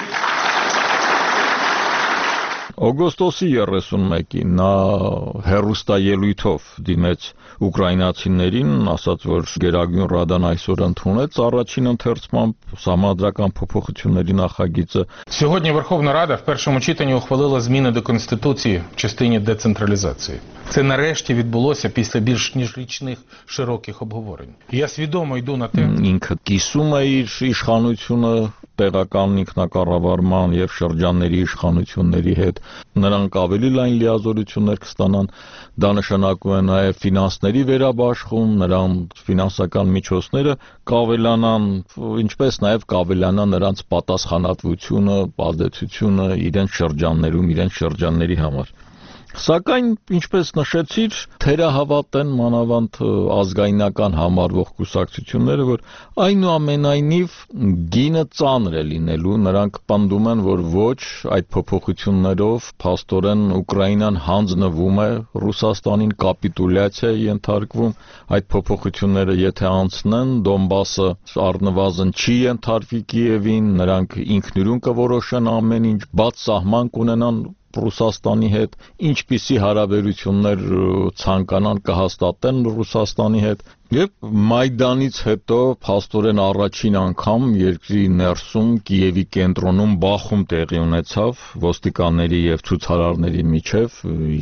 Օգոստոսի 31-ին նա հերոստայելույթով դիմեց ուկրաինացիներին, ասաց, որ Գերագույն ռադան այսօր ընդունեց առաջին ընթերցմամբ սահմանադրական փոփոխությունների նախագիծը. Сьогодні Верховна Рада в першому читанні ухвалила зміни до Конституції в частині децентралізації. Це нарешті відбулося після більш ніж річних широких обговорень. Я свідомо йду на те. Ինքը կիսում է իր իշխանությունը տեղական ինքնակառավարման եւ շրջանների իշխանությունների հետ նրանք ավելի լայն լիազորություններ կստանան, դա նշանակում է նաեւ ֆինանսների վերաբաշխում, նրանց ֆինանսական միջոցները կավելանան, ինչպես նաեւ կավելանա նրանց պատասխանատվությունը, ազդեցությունը իրենց շրջաններում, իրենց շրջանների համար։ Սակայն, ինչպես նշեցիր, թերահավատ են մանավանդ ազգայնական համարվող կուսակցությունները, որ այնուամենայնիվ գինը ծանր է լինելու, նրանք պնդում են, որ ոչ այդ փոփոխություններով փաստորեն Ուկրաինան հանձնվում է Ռուսաստանին, կապիտուլյացիա է ենթարկվում, այդ փոփոխությունները եթե անցնեն, Դոնբասը առնվազն չի ենթարկվի Կիևին, նրանք ինքնուրույն կորոշեն ամեն ինչ, բաց սահման կունենան Ռուսաստանի հետ, ինչպիսի հարաբերություններ ցանկանան կհաստատեն Ռուսաստանի հետ եւ Մայդանից հետո փաստորեն առաջին անգամ երկրի ներսում Կիևի կենտրոնում բախում տեղի ունեցավ ոստիկանների եւ ցուցարարների միջև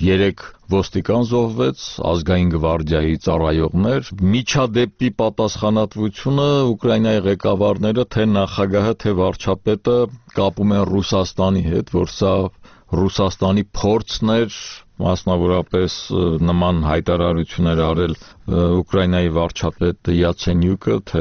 3 ոստիկան զոհվեց, ազգային գվարդիայի ծառայողներ, միջադեպի պատասխանատվությունը Ուկրաինայի ղեկավարները թե նախագահը թե վարչապետը կապում են Ռուսաստանի հետ, որ սա Ռուսաստանի փորձն էր մասնավորապես նման հայտարարություններ արել Ուկրաինայի վարչապետ Յացենյուկը, թե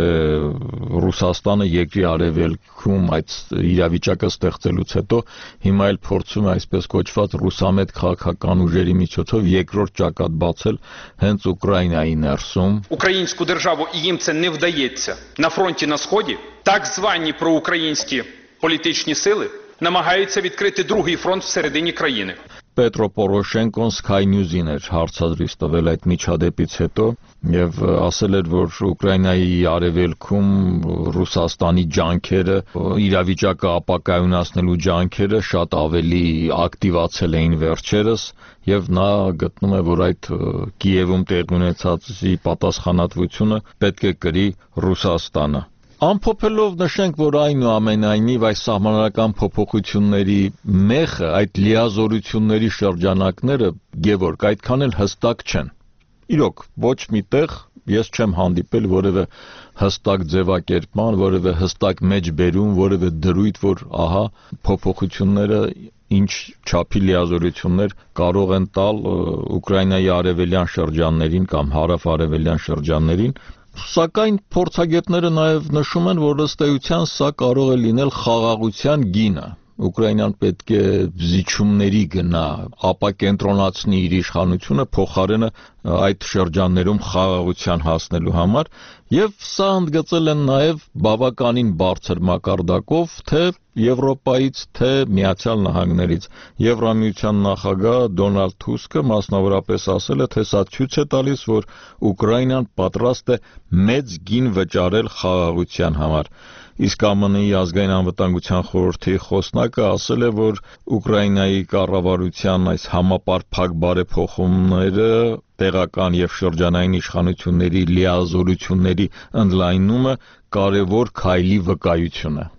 Ռուսաստանը երկրի արևելքում այդ իրավիճակը ստեղծելուց հետո հիմա էլ փորձում է այսպես կոչված ռուսամետ քաղաքական ուժերի միջոցով երկրորդ ճակատ բացել հենց Ուկրաինայի ներսում. Українську державу і їм це не вдається на фронті на Сході, так звані проукраїнські політичні сили намагаються відкрити другий фронт всередині країни. Պետրո Պորոշենկոն Sky News-ին էր հարցազրույց տվել այդ միջադեպից հետո եւ ասել էր, որ Ուկրաինայի արևելքում Ռուսաստանի ջանքերը, իրավիճակը ապակայունացնելու ջանքերը շատ ավելի ակտիվացել էին վերջերս եւ նա գտնում է, որ այդ Կիևում տեղի ունեցածի պատասխանատվությունը պետք է կրի Ռուսաստանը։ Ամփոփելով նշենք, որ այնուամենայնիվ այս սահմանադրական փոփոխությունների մեխը, այդ լիազորությունների շրջանակները, Գևորգ, այդքան էլ հստակ չեն։ Իրոք, ոչ միտեղ ես չեմ հանդիպել որևէ հստակ ձևակերպման, որևէ հստակ մեջբերում, որևէ դրույթ, որ ահա փոփոխությունները ինչ չափի լիազորություններ կարող են տալ Ուկրաինայի արևելյան շրջաններին կամ հարավ-արևելյան շրջաններին։ Սակայն փորձագետները նաև նշում են, որ ըստ էության սա կարող է լինել խաղաղության գինը։ Ուկրաինան պետք է զիջումների գնա, ապակենտրոնացնի իր իշխանությունը, փոխարենը այդ շրջաններում խաղաղության հասնելու համար, եւ սա ընդգծել են նաև բավականին բարձր մակարդակով, թե Եվրոպայից, թե Միացյալ Նահանգներից։ Եվրամիության նախագահ Դոնալդ Թուսկը մասնավորապես ասել է, թե սա ցույց է տալիս, որ Ուկրաինան պատրաստ է մեծ գին վճարել խաղաղության համար։ Իսկ ԱՄՆ-ի ազգային անվտանգության խորհրդի խոսնակը ասել է, որ Ուկրաինայի կառավարության այս համապարփակ բարեփոխումները տեղական եւ շրջանային իշխանությունների լիազորությունների ընդլայնումը կարևոր քայլի վկայություն է։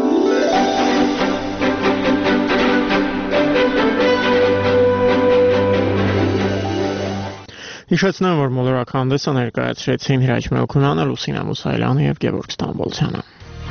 Հիշեցնեմ, որ մոլորակհանդեսը ներկայացրեցին Հրաչ Մելքոնյանը, Լուսինա Մուսայելյանը եւ Գևորգ Ստամբոլցյանը։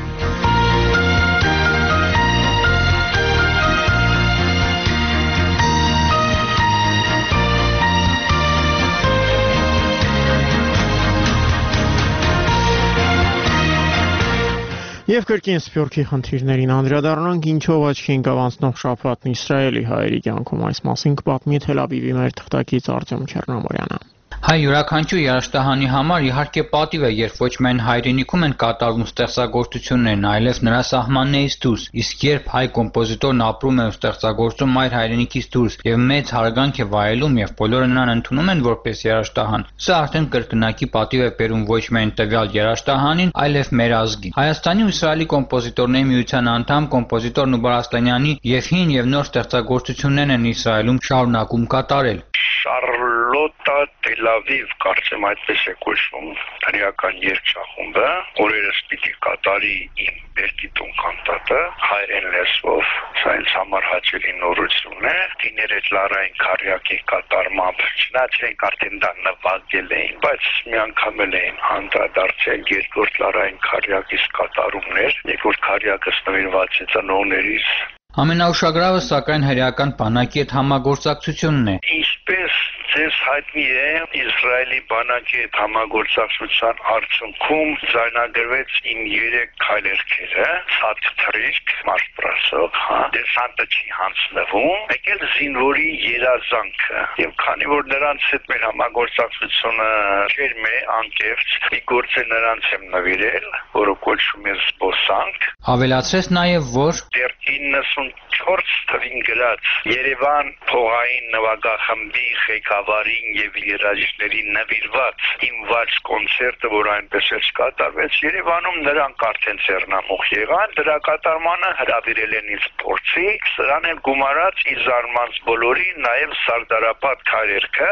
Եվ կրկին Սփյուռքի խնդիրներին անդրադառնանք, ինչով աչքի ընկավ անցնող շաբաթն Իսրայելի հայերի կյանքում, այս մասին կպատմի Թել Ավիվի մեր թղթակից Արտյոմ Չեռնամորյանը։ Հայ յուրաքանչյուր երաժշտահանի համար իհարկե պատիվ է, երբ ոչ միայն հայրենիքում են կատարվում ստեղծագործություններն, այլև նրա սահմաններից դուրս, իսկ երբ հայ կոմպոզիտորն ապրում է ու ստեղծագործում այլ հայրենիքից դուրս եւ մեծ հարգանք է վայելում եւ բոլորը նրան ընդունում են որպես երաժշտահան, սա արդեն կրկնակի պատիվ է բերում ոչ միայն տվյալ երաժշտահանին, այլև մեր ազգին։ Հայաստանի ու Իսրայելի կոմպոզիտորների միության անդամ կոմպոզիտոր Նուբար Ասլանյանի եւ հին եւ նոր ստեղծագործություններն են Իսրայելում շարունակում կատարել։ Շարլոտա Թել Ավիվ, կարծեմ այդպես է կոչվում հրեական երգչախումբը, օրերս պիտի կատարի կատարի իմ բերկիտուն կանտատը հայերեն լեզվով, սա ինձ համար հաճելի նորություն է, դիներ այդ լարային քարյակի կատարմամբ, չնայած արդեն դա նվագել էին, բայց մի անգամ էլ էին անդրադարձել երկրորդ լարային քարյակից կատարումներ, երկրորդ քարյակս նվիրված է ծնողներից։ Ամենաուշագրավը սակայն հրեական բանակի հետ համագործակցությունն է։ Ինչպես ձեզ հայտնի է, Իսրայելի բանակի հետ համագործակցության արդյունքում ձայնագրվեց իմ 3 քայլերքերը, ցածկ թրիք, մարզպրասող, դեսանտը չի հանձնվում, մեկ էլ զինվորի երազանքը։ Եվ քանի որ նրանց հետ մեր համագործակցությունը ջերմ է, անկեղծ, մի գործ է նրանց եմ նվիրել, որը կոչվում է զբոսանք։ Ավելացրեց նաև, որ դեռ 94 թվին գրած Երևան փողային նվագախմբի ղեկավարին եւ երաժիշտներին նվիրված իմ վայց կոնցերտը, որ այնպես էլ կատարվեց Երևանում, նրանք արդեն ձեռնամուխ եղան, դրա կատարմանը հրավիրել են ինձ փորձի, սրան են գումարած ի զարմանց բոլորի, նաեւ Սարդարապատ քարերքը,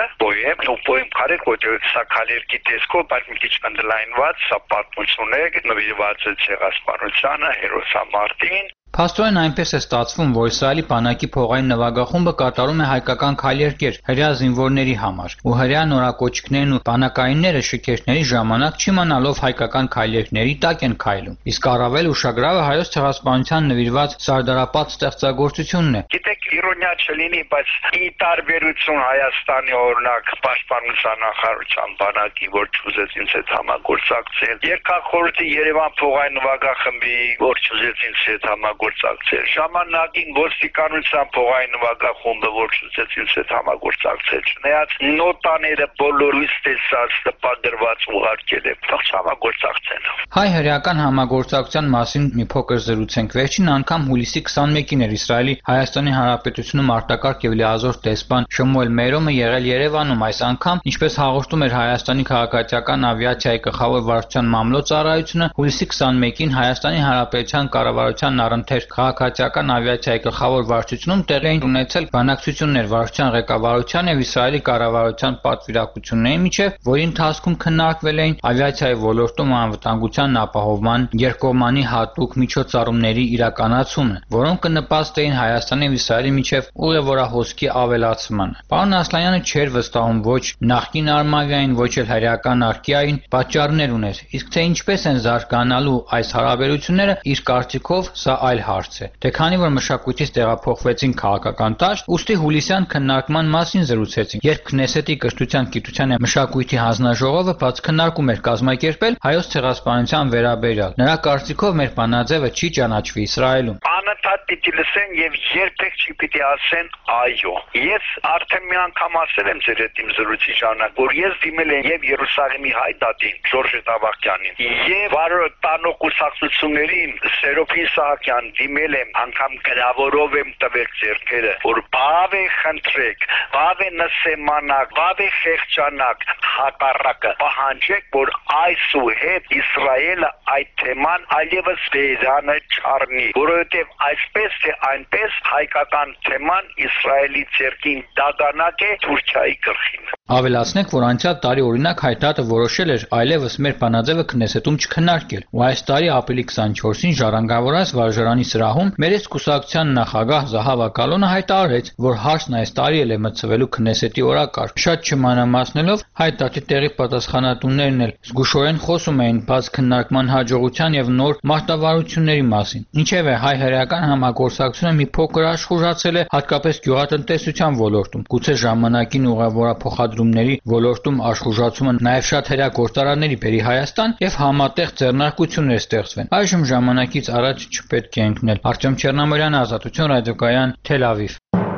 պոեմ քարեր կոչվում, սա քարերքի տեսքով, բայց մի քիչ ընդլայնված, սա պատմություն է, նվիրված է ցեղասպանությանը, հերոսամարտին։ Փաստորեն այնպես է ստացվում, որ Իսրայելի բանակի փողային նվագախումբը կատարում է հայկական քայլերգեր հրեա զինվորների համար, ու հրեա նորակոչիկներն ու բանակայինները շքերթների ժամանակ չիմանալով հայկական քայլերգների տակ են քայլում։ Իսկ առավել ուշագրավը հայոց ցեղասպանության նվիրված Սարդարապատ ստեղծագործությունն է։ Գիտեք, իրոնիա չլինի, բայց ի տարբերություն Հայաստանի օրինակ պաշտպանության նախարարության բանակի, որ չուզեց ինձ հետ համագործակցել, Երկախորհրդի Երևան փողային նվագախմբի, որ չուզեց ինձ հետ համագործակցել, ժամանակին ոստիկանության փողային նվագախումբը, որ չուզեց ինձ հետ համագործակցել, չնայած նոտաները բոլորիս տեսած տպագրված ուղարկել եմ, թող չհամագործակցեն։ Հայ-հրեական համագործակցության մասին մի փոքր զրուցենք։ Վերջին անգամ հուլիսի 21-ին էր Իսրայելի Հայաստանի Հանրապետությունում արտակարգ եւ լիազոր դեսպան Շմուել Մերոմը եղել Երևանում։ Այս անգամ, ինչպես հաղորդում էր Հայաստանի քաղաքացիական ավիացիայի գլխավոր վարչության մամլոյցարայությունը, հուլիսի 21-ին Հայաստանի Հանրապետության կառավարության առընթեր քաղաքացիական ավիացիայի գլխավոր վարչությունում տեղի էին ունեցել բանակցություններ վարչության ղեկավարության եւ Իսրայելի կառավարության պատվիրակությունների միջև, որի ընթացքում քննարկվել էին ավիացիայի ոլորտում անվտանգության ապահովման երկկողմանի հատուկ միջոցառումների իրականացումը, որոնք կնպաստեին Հայաստանի եւ Իսրայելի միջև ուղևորահոսքի ավելացմանը։ Պարոն Ասլանյանը չէր վստահում ոչ նախկին Արմավիային, ոչ էլ հրեական Արկիային, պատճառներ ուներ, իսկ թե ինչպես են զարգանալու այս հարաբերությունները, իր կարծիքով սա այլ հարց է։ Թե քանի որ մշակույթից տեղափոխվեցին քաղաքական դաշտ, ուստի հուլիսյան քննարկման մասին զրուցեցին, երբ Քնեսետի կրթության, գիտության եւ մշակույթի հանձնաժողովը բաց քննարկում էր կազմակերպել հայոց ցեղասպանության վերաբերյալ։ Նրա կարծիքով մեր բանաձևը չի ճանաչվի Իսրայելում։ Անընդհատ պիտի լսեն եւ երբեք չի պիտի ասեն այո։ Ես արդեն մի անգամ ասել եմ ձեր հետ իմ զրույցի ժամանակ, որ ես դիմել եմ եւ Երուսաղեմի հայ դատին Ժորժ Տավակյանին եւ վարորդ տանող կուսակցություններին Սերոփի Սահակյան դիմել եմ, անգամ գրավորով եմ տվել ձեռքերը, որ բավե խնդրեք, բավե նսեմանակ, բավե խեղճանակ, հակառակը պահանջեք, որ այսուհետ Իսրայելը այդ թեման այլևս վերանը չառնի, որովհետև այսպես թե այնպես հայկական թեման Իսրայելի ձեռքին դագանակ է Թուրքիայի գլխին։ Ավելացնենք, որ անցյալ տարի օրինակ հայտարարը որոշել էր այլևս մեր բանաձևը Քնեսետում չքննարկել, ու այս տարի ապրիլի 24-ին ժառանգավորած վարժարանի սրահում Մերես կուսակցության նախագահ Զահավա Կալոնը հայտարարեց, որ հարցն այս տարի էլ է մտցվելու Քնեսետի օրակարգ։ Շատ չմանրամասնելով, հայտարարի տեղի պատասխանատուներն էլ զգուշորեն խոսում էին բաց քննարկման հաջողության եւ նոր մարտավարությունների մասին։ Ինչևէ, հայ-հրեական համագործակցությունը մի փոքր աշխուժացել է հատկապես գյուղատնտեսության ոլորտում։ Գուցե ժամանակին ուղևորափոխադրումների ոլորտում աշխուժացումը նաեւ շատ հրեա գործարանների բերի Հայաստան եւ համատեղ ձեռնարկություններ ստեղծվեն։ Այժմ ժամանակից առաջ չպետք է ընկնել։ Արտյոմ Չեռնամորյան, Ազատություն ռադիոկայան, Թել Ավիվ։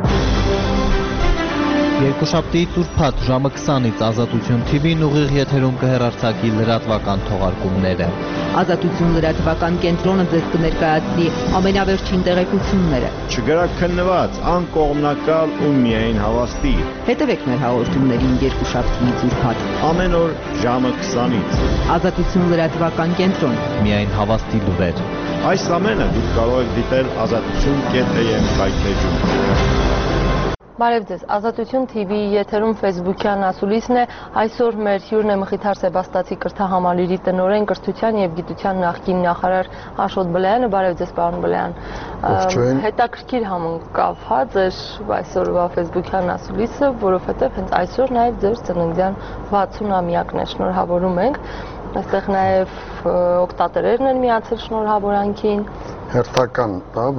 Երկուշաբթի ծուրփաթ ժամը 20-ից Ազատություն TV-ն ուղիղ եթերում կհեռարձակի լրատվական թողարկումները։ Ազատություն լրատվական կենտրոնը ձեզ կներկայացնի ամենավերջին տեղեկությունները։ Չգրակ քննված, անկողմնակալ ու միայն հավաստի։ Հետևեք մեր հաղորդումներին երկուշաբթի ծուրփաթ։ Ամեն օր ժամը 20-ից։ Ազատություն լրատվական կենտրոն։ Միայն հավաստի լուրեր։ Այս ամենը դուք կարող եք դիտել azatutun.am սայթեջում։ Բարև ձեզ, Ազատություն TV-ի եթերում Facebook-յան ասուլիսն է, այսօր մեր հյուրն է Մխիթար Սեբաստացի կրթահամալիրի տնօրեն, կրթության և գիտության նախկին նախարար Աշոտ Բլայանը, բարև ձեզ պարոն Բլայան։ Հետաքրքիր համընկավ ձեր այսօրվա Facebook-յան ասուլիսը, որովհետև հենց այսօր նաև ձեր ծննդյան 60-ամյակն է, շնորհավորում ենք, այստեղ նաև օգտատերերն են միացել շնորհավորանքին։ Հերթական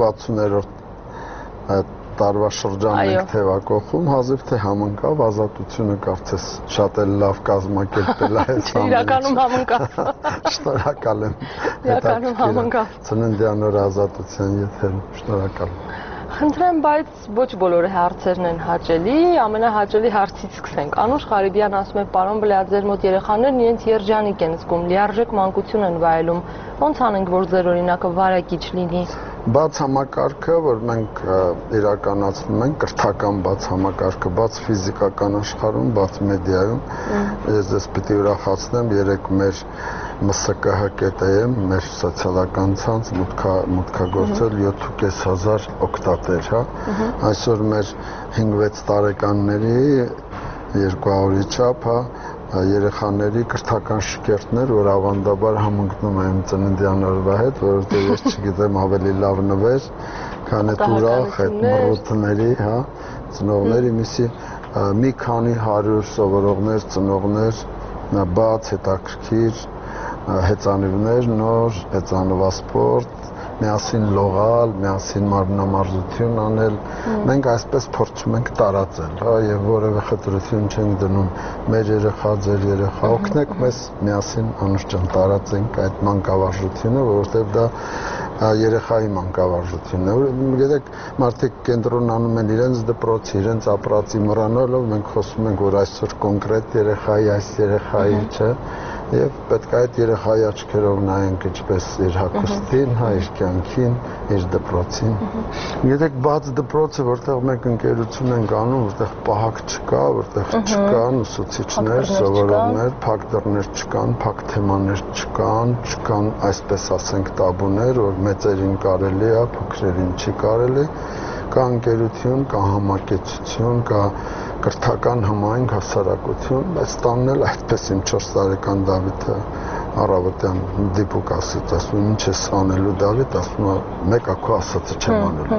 60-րդ տարվա շրջանն ենք թևակողում, հազիվ թե համընկավ, Ազատությունը կարծես շատ էլ լավ կազմակերպել այս ամենը։ Իրականում համընկավ։ Շնորհակալ եմ։ Իրականում համընկավ։ Ծննդյան օր Ազատության եթերում, շնորհակալ եմ։ Խնդրեմ, բայց ոչ բոլորը հարցերն են հաճելի, ամենահաճելի հարցից սկսենք։ Անուշ Ղարիբյան ասում է, պարոն Բլեա, ձեր մոտ երեխաներն իրենց երջանիկ են զգում, լիարժեք մանկություն են վայելում։ Ոնց անենք, որ ձեր օրինակը վարակիչ լինի։ Բաց համակարգը, որ մենք իրականացնում ենք, կրթական բաց համակարգը, բաց ֆիզիկական աշխարհում, բաց մեդիայում, ես ձեզ պիտի ուրախացնեմ, երեք մեր ՄՍԿՀ-ԿՏ-ում, մեր սոցիալական ցանց մուտքագործել 7500 օգտատեր, հա։ Այսօր մեր 5-6 տարեկանների 200-ի չափ, հա, երեխաների կրթական շքերթներ, որ ավանդաբար համընկնում են ծննդյան օրվա հետ, որովհետև ես չգիտեմ ավելի լավ նվեր, քան այդ ուրախ այդ մռութների, հա, ծնողների միսի մի քանի 100 սովորողներ, ծնողներ, բաց, հետաքրքիր հեծանիվներ, նոր հեծանվասպորտ, միասին լողալ, միասին մարմնամարզություն անել, մենք այսպես փորձում ենք տարածել, հա, եւ որևէ խտրություն չենք դնում, մեր երեխա, ձեր երեխա, օգնեք մեզ միասին անուշ տարածենք այդ մանկավարժությունը, որովհետեւ դա երեխայի մանկավարժությունն է։ Գիտեք, մարդիկ կենտրոնանում են իրենց դպրոցի, իրենց ապրածի մռանալով, մենք խոսում ենք, որ այսօր կոնկրետ երեխայի, այս երեխայի, չէ, եւ պետք է այդ երեխայի աչքերով նայենք ինչպես իր հագուստին, հա, իր կյանքին, իր դպրոցին։ Գիտեք, բաց դպրոցը, որտեղ մենք ընկերություն ենք անում, որտեղ պահակ չկա, որտեղ չկան ուսուցիչներ, սովորողներ, փակ դռներ չկան, փակ թեմաներ չկան, այսպես ասենք, տաբուներ, որ մեծերին կարելի է, փոքրերին չի կարելի, կա ընկերություն, կա համակեցություն, կա կրթական համայնք, հասարակություն, բայց տանն էլ այդպես իմ 4 տարեկան Դավիթը առավոտյան դիպուկ ասեց, ասում ինչ ես անելու Դավիթ, ասում մեկա քո ասածը չեմ անելու։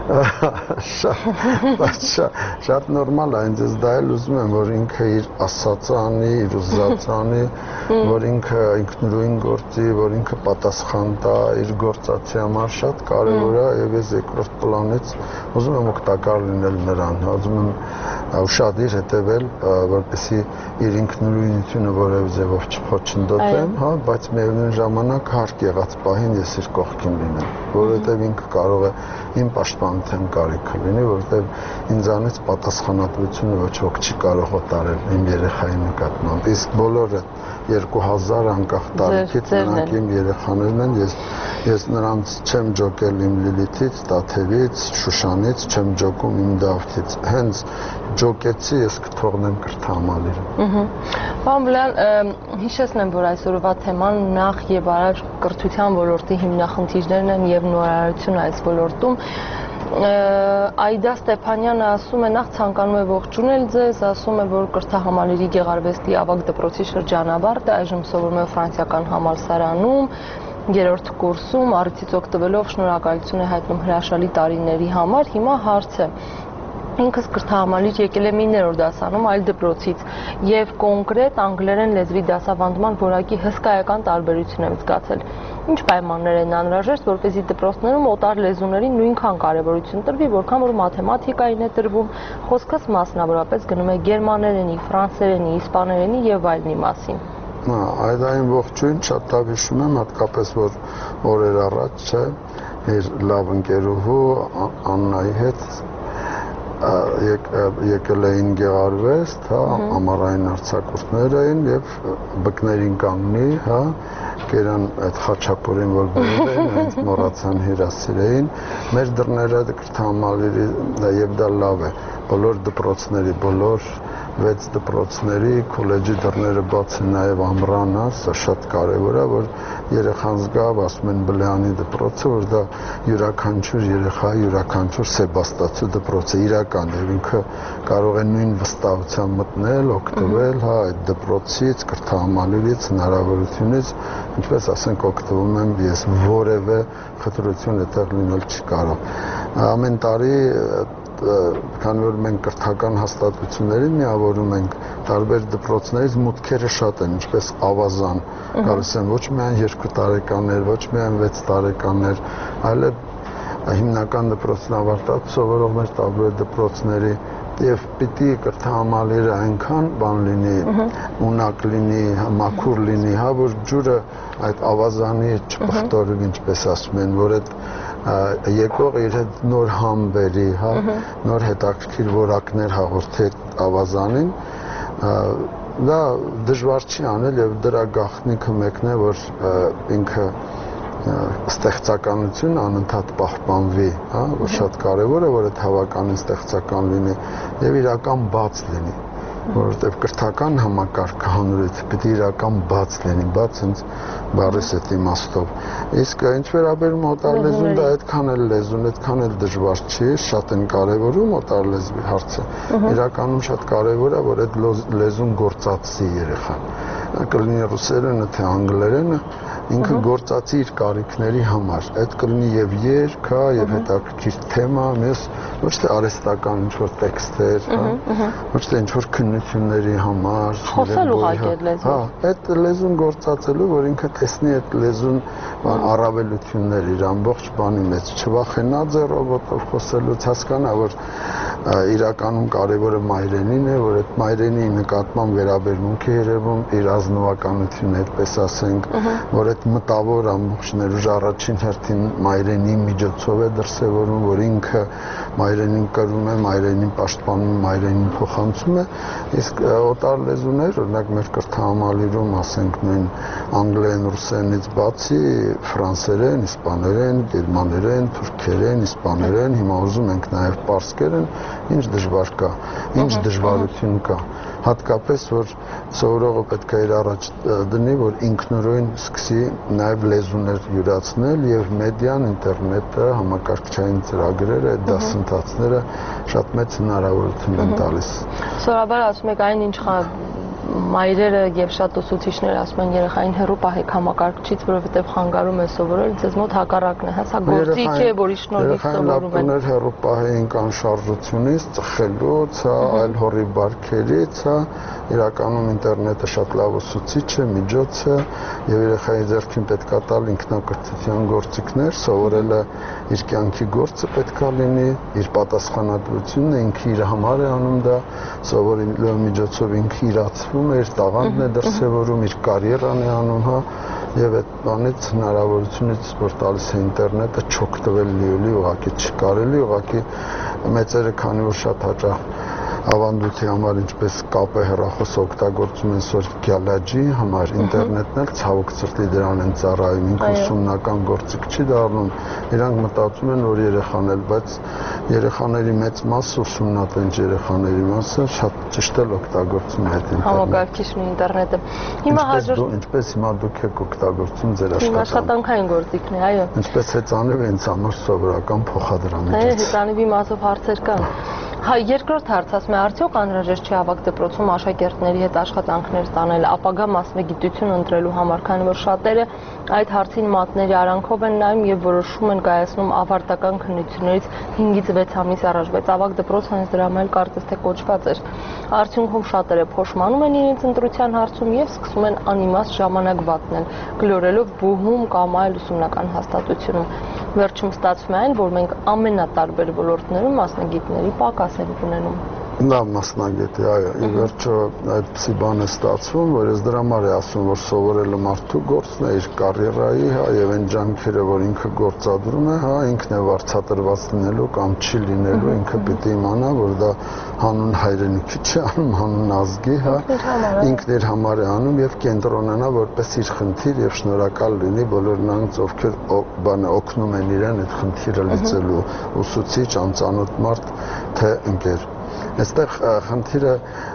Շատ նորմալ է, ինձ դա էլ ուզում եմ, որ ինքը իր ասածը անի, իր ուզածը անի, որ ինքը ինքնուրույն գործի, որ ինքը պատասխան տա իր գործածի համար, շատ կարևոր է եւ ես երկրորդ պլանից ուզում եմ օգտակար լինել նրան, ուզում եմ ուշադիր հետևել, որպեսզի իր ինքնուրույնությունը որևէ ձևով չխոչընդոտեմ, հա, բայց միևնույն ժամանակ հարկ եղած պահին ես իր կողքին լինեմ, որովհետև ինքը կարող է իմ պաշտպանության կարիքը լինի, որովհետև ինձանից պատասխանատվությունը ոչ ոք չի կարող օտարել իմ երեխայի նկատմամբ, իսկ բոլորը 2000 անկախ տարիքից նրանք իմ երեխաներն են, ես նրանց չեմ ջոկել իմ Լիլիթից, Տաթևից, Շուշանից, չեմ ջոկում իմ Դավթից, հենց ջոկեցի ես կթողնեմ կրթահամալիրը։ Պարոն Բլեան, հիշեցնեմ, որ այսօրվա թեման նախ եւ առաջ կրթության ոլորտի հիմնախնդիրներն են եւ նորարարությունը այս ոլորտում։ Այդա Ստեփանյանը ասում է, նախ ցանկանում է ողջունել ձեզ, ասում է, որ կրթահամալիրի Գեղարվեստի ավագ դպրոցի շրջանավարտ է, այժմ սովորում է ֆրանսիական համալսարանում, 3-րդ կուրսում, առիթից օգտվելով շնորհակալություն է հայտնում հրաշալի տարիների համար, հիմա հարց է։ Ինքս կրթահամալիր եկել եմ 9-րդ դասանում այլ դպրոցից եւ կոնկրետ անգլերեն լեզվի դասավանդման որակի հսկայական տարբերություն եմ զգացել։ Ինչ պայմաններ են անհրաժեշտ, որպեսզի դպրոցներում օտար լեզուներին նույնքան կարևորություն տրվի, որքան որ մաթեմատիկային է տրվում, խոսքս մասնավորապես գնում է գերմաներենի, ֆրանսերենի, իսպաներենի եւ այլնի մասին։ Այդային ողջույն, շատ լավ հիշում եմ, հատկապես որ օրեր առաջ չէ, իր լավ ընկերուհու Աննայի հետ եկել էին Գեղարվեստ, հա, ամառային արձակուրդներ էին եւ բկներին կանգնի, հա, կերան այդ խաչապուրին, որ բերել էին, հենց մոռացան հյուրասիրեին։ Մեր դռները կրթահամալիրի եւ դա լավ է։ Բոլոր դպրոցների, բոլոր 6 դպրոցների քոլեջի դռները բաց են նաև ամռանը, սա շատ կարևոր է, որ երեխան զգա, ասում են Բլեանի դպրոցը, որ դա յուրաքանչյուր երեխա, յուրաքանչյուր Սեբաստացու դպրոցը իրական է, ինքը կարող է նույն վստահությամբ մտնել, օգտվել, հա, այդ դպրոցից, կրթահամալիրից, հնարավորությունից, ինչպես ասենք, օգտվում եմ ես, որևէ խտրություն այդտեղ լինել չի կարող։ Ամեն տարի քանի որ մենք կրթական հաստատություններին միավորում ենք տարբեր դպրոցներից մուտքերը շատ են, ինչպես ավազան, գալիս են ոչ միայն 2 տարեկաններ, ոչ միայն 6 տարեկաններ, այլև հիմնական դպրոցն ավարտած սովորողներ տարբեր դպրոցների եւ պիտի կրթահամալիրը այնքան բան լինի, ունակ լինի, մաքուր լինի, հա, որ ջուրը այդ ավազանի չփխտորվի, ինչպես ասում են, որ այդ եկող իր հետ նոր համ բերի, հա, նոր հետաքրքիր որակներ հաղորդի ավազանին, դա դժվար չի անել եւ դրա գաղտնիքը մեկն է, որ ինքը ստեղծականություն անընդհատ պահպանվի, հա, որ շատ կարեւոր է, որ այդ հավականին ստեղծական լինի եւ իրական բաց լինի, որովհետեւ կրթական համակարգը հանրույթ պիտի իրական բաց լինի, բաց հենց բառիս այդ իմաստով։ Իսկ ինչ վերաբերում օտար լեզուն, դա այդքան էլ լեզուն, այդքան էլ դժվար չի, շատ են կարևորում օտար լեզվի հարցը։ Իրականում շատ կարևոր է, որ այդ լեզուն գործածի երեխան։ Կլինի ռուսերենը թե անգլերենը, ինքը գործածի իր կարիքների համար։ Այդ կլինի եւ երգ, հա, եւ հետաքրքիր թեմա, մյուս ոչ թե արհեստական ինչ-որ տեքստեր, հա, ոչ թե ինչ-որ քննությունների համար, խոսել ուղղակի լեզուն։ Հա, այդ լեզուն գործածելու, որ ինքը տեսնի այդ լեզուն առավելություններ իր ամբողջ բանի մեջ, չվախենա ձեռով խոսելուց, հասկանա, որ իրականում կարևորը մայրենին է, որ այդ մայրենի նկատմամբ վերաբերմունք է երևում, իր ազնվականությունը, այդպես ասենք, որ այդ մտավոր ամբողջ ներուժը առաջին հերթին մայրենի միջոցով է դրսևորվում, որ ինքը մայրենին կրում է, մայրենին պաշտպանում, մայրենին փոխանցում է, իսկ օտար լեզուներ, օրինակ մեր կրթահամալիրում, ասենք նույն անգլերեն, ռուսերենից բացի, ֆրանսերեն, իսպաներեն, գերմաներեն, թուրքերեն, իսպաներեն, հիմա ուզում ենք նաև պարսկերեն, ինչ դժվար կա, ինչ դժվարություն կա, հատկապես որ սովորողը պետք է իր առաջ դնի, որ ինքնուրույն սկսի նաև լեզուներ յուրացնել եւ մեդիան, ինտերնետը, համակարգչային ծրագրերը, այդ դասընթացները շատ մեծ հնարավորություն են տալիս։ Սովորաբար ասում եք այն ինչ մայրերը եւ շատ ուսուցիչներ ասում են երեխային հեռու պահեք համակարգչից, որովհետեւ խանգարում է սովորել, ձեզ մոտ հակառակն է, հա, սա գործիք է, որի շնորհիվ սովորում են։ Երեխային հեռու պահեինք անշարժությունից, ծխելուց, այլ հորի բարքերից, հա, իրականում ինտերնետը շատ լավ ուսուցիչ է, միջոց է եւ երեխայի ձեռքին պետքա տալ ինքնակրթության գործիքներ, սովորելը իր կյանքի գործը պետքա լինի, իր պատասխանատվությունն է, ինքը իր համար է անում դա, սովորելու միջոցով ինքը իրացվում է, իր տաղանդն է դրսևորում, իր կարիերան է անում, հա, եւ այդ բանից հնարավորությունից, որ տալիս է ինտերնետը, չօգտվել լիովի ուղղակի չկարելի, ուղղակի մեծերը քանի որ շատ հաճախ ավանդույթի համար ինչպես կապը հեռախոսը օգտագործում են սոցիալաջի համար, ինտերնետն էլ ցավոք սրտի դրան են ծառայում, ինքը ուսումնական գործիք չի դառնում, իրանք մտածում են, որ երեխան էլ, բայց երեխաների մեծ մասը ուսումնատենչ երեխաների մասը շատ ճիշտ էլ օգտագործում է այդ ինտերնետը։ Համակարգիչն ու ինտերնետը։ Հիմա հաջորդ ինչպես հիմա դուք եք օգտագործում ձեր աշխատանքային գործիքն է, այո։ Ինչպես հեծանիվ ինձ համար սովորական փոխադրամիջոց։ Հեծանիվի մասով հարցեր կան։ Հա, երկրորդ հարց ասում է, արդյոք անհրաժեշտ չի ավագ դպրոցում աշակերտների հետ աշխատանքներ ստանել, ապագա մասնագիտություն ընտրելու համար, քանի որ շատերը այդ հարցին մատների արանքով են նայում եւ որոշում են կայացնում ավարտական քննություններից 5-ից 6 ամիս առաջ, բայց ավագ դպրոցը հենց դրա համար կարծես թե կոչված էր։ Արդյունքում շատերը փոշմանում են իրենց ընտրության հարցում եւ սկսում են անիմաստ ժամանակ վատնել, գլորելով բուհում կամ այլ ուսումնական հաստատությունում։ Վերջում ստացվում է այն, որ մենք ամենատարբեր ոլորտներում մասնագետների պակաս ենք ունենում։ Նա մասնագետ է, այո, ի վերջո այդպիսի բան է ստացվում, որ ես դրա համար եմ ասում, որ սովորելը մարդու գործն է, իր կարիերայի, հա, եւ այն ջանքերը, որ ինքը գործադրում է, հա, ինքն է վարձատրված լինելու կամ չի լինելու, ինքը պիտի իմանա, որ դա հանուն հայրենիքի չի անում, հանուն ազգի, հա, ինքն իր համար է անում եւ կենտրոնանա որպես իր խնդիր եւ շնորհակալ լինի բոլոր նրանց, ովքեր բանը օգնում են իրեն այդ խնդիրը լուծելու, ուսուցիչ, անծանոթ մարդ, թե ընկեր։ Այստեղ խնդիրը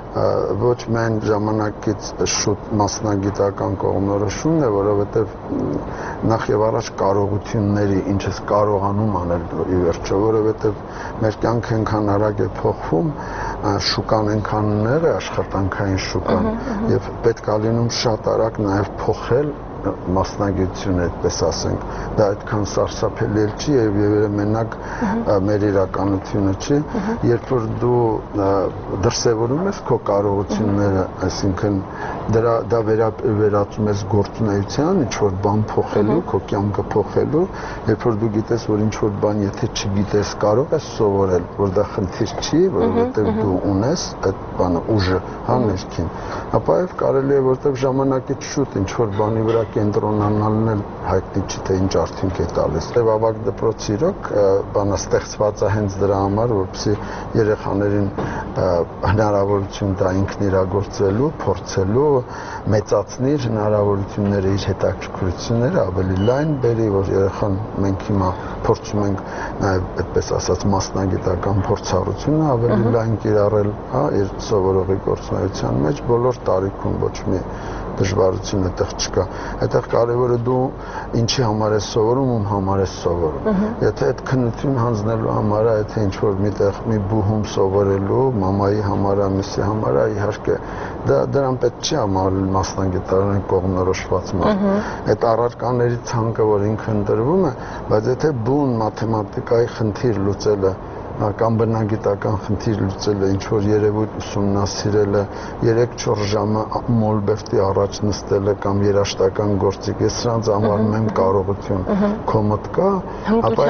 ոչ միայն ժամանակից շուտ մասնագիտական կողմնորոշումն է, որովհետև նախ եւ առաջ կարողությունների, ինչ ես կարողանում անել ի վերջո, որովհետև մեր կյանքը այնքան արագ է փոխվում, շուկան այնքան նեղ է, աշխատանքային շուկան, եւ պետք է լինում շատ արագ նաեւ փոխել մասնագիտությունը, այդպես ասենք, դա այդքան սարսափելի չի եւ մենակ մեր իրականությունը չի, երբ որ դու դրսևորում ես քո կարողությունները, այսինքն դա վերածում ես գործունեության, ինչ որ բան փոխելու, քո կյանքը փոխելու, երբ որ դու գիտես, որ ինչ որ բան եթե չգիտես, կարող ես սովորել, որ դա խնդիր չի, որովհետեւ դու ունես այդ բանը ուժը, հա, ներքին, ապա եւ կարելի է որտեղ ժամանակից շուտ ինչ որ բանի վրա կենտրոնանալն էլ հայտնի չի, թե ինչ արդյունք է տալիս։ Եվ ավագ դպրոցի իրոք բանը ստեղծված է հենց դրա համար, որպեսզի երեխաներին հնարավորություն տա ինքն իրագործելու, փորձելու, մեծացնի հնարավորությունները, իր հետաքրքրությունները ավելի լայն բերի, որ երեխան մենք հիմա փորձում ենք նաև այդպես ասած մասնագիտական փորձառությունը ավելի լայն կիրառել, հա, իր սովորողի գործունեության մեջ բոլոր տարիքում ոչ մի դժվարություն այդտեղ չկա։ Այդտեղ կարևորը դու ինչի համար ես սովորում, ում համար ես սովորում։ Եթե այդ քննություն հանձնելու համար է, եթե ինչ որ միտեղ մի բուհում սովորելու, մամայի համար, ամիսի համար, իհարկե դրան պետք չի համարել մասնագիտարան կողմնորոշված մարդ։ Այդ առարկաների ցանկը, որ ինքը ընտրվում է, բայց եթե բուն մաթեմատիկայի խնդիր լուծելը կամ բնագիտական խնդիր լուծելը, ինչ որ երևույթ ուսումնասիրելը, 3-4 ժամը մոլբերտի առաջ նստելը կամ երաշտական գործիք, ես սրանց համարում եմ կարողություն, քո մոտ կա, ապա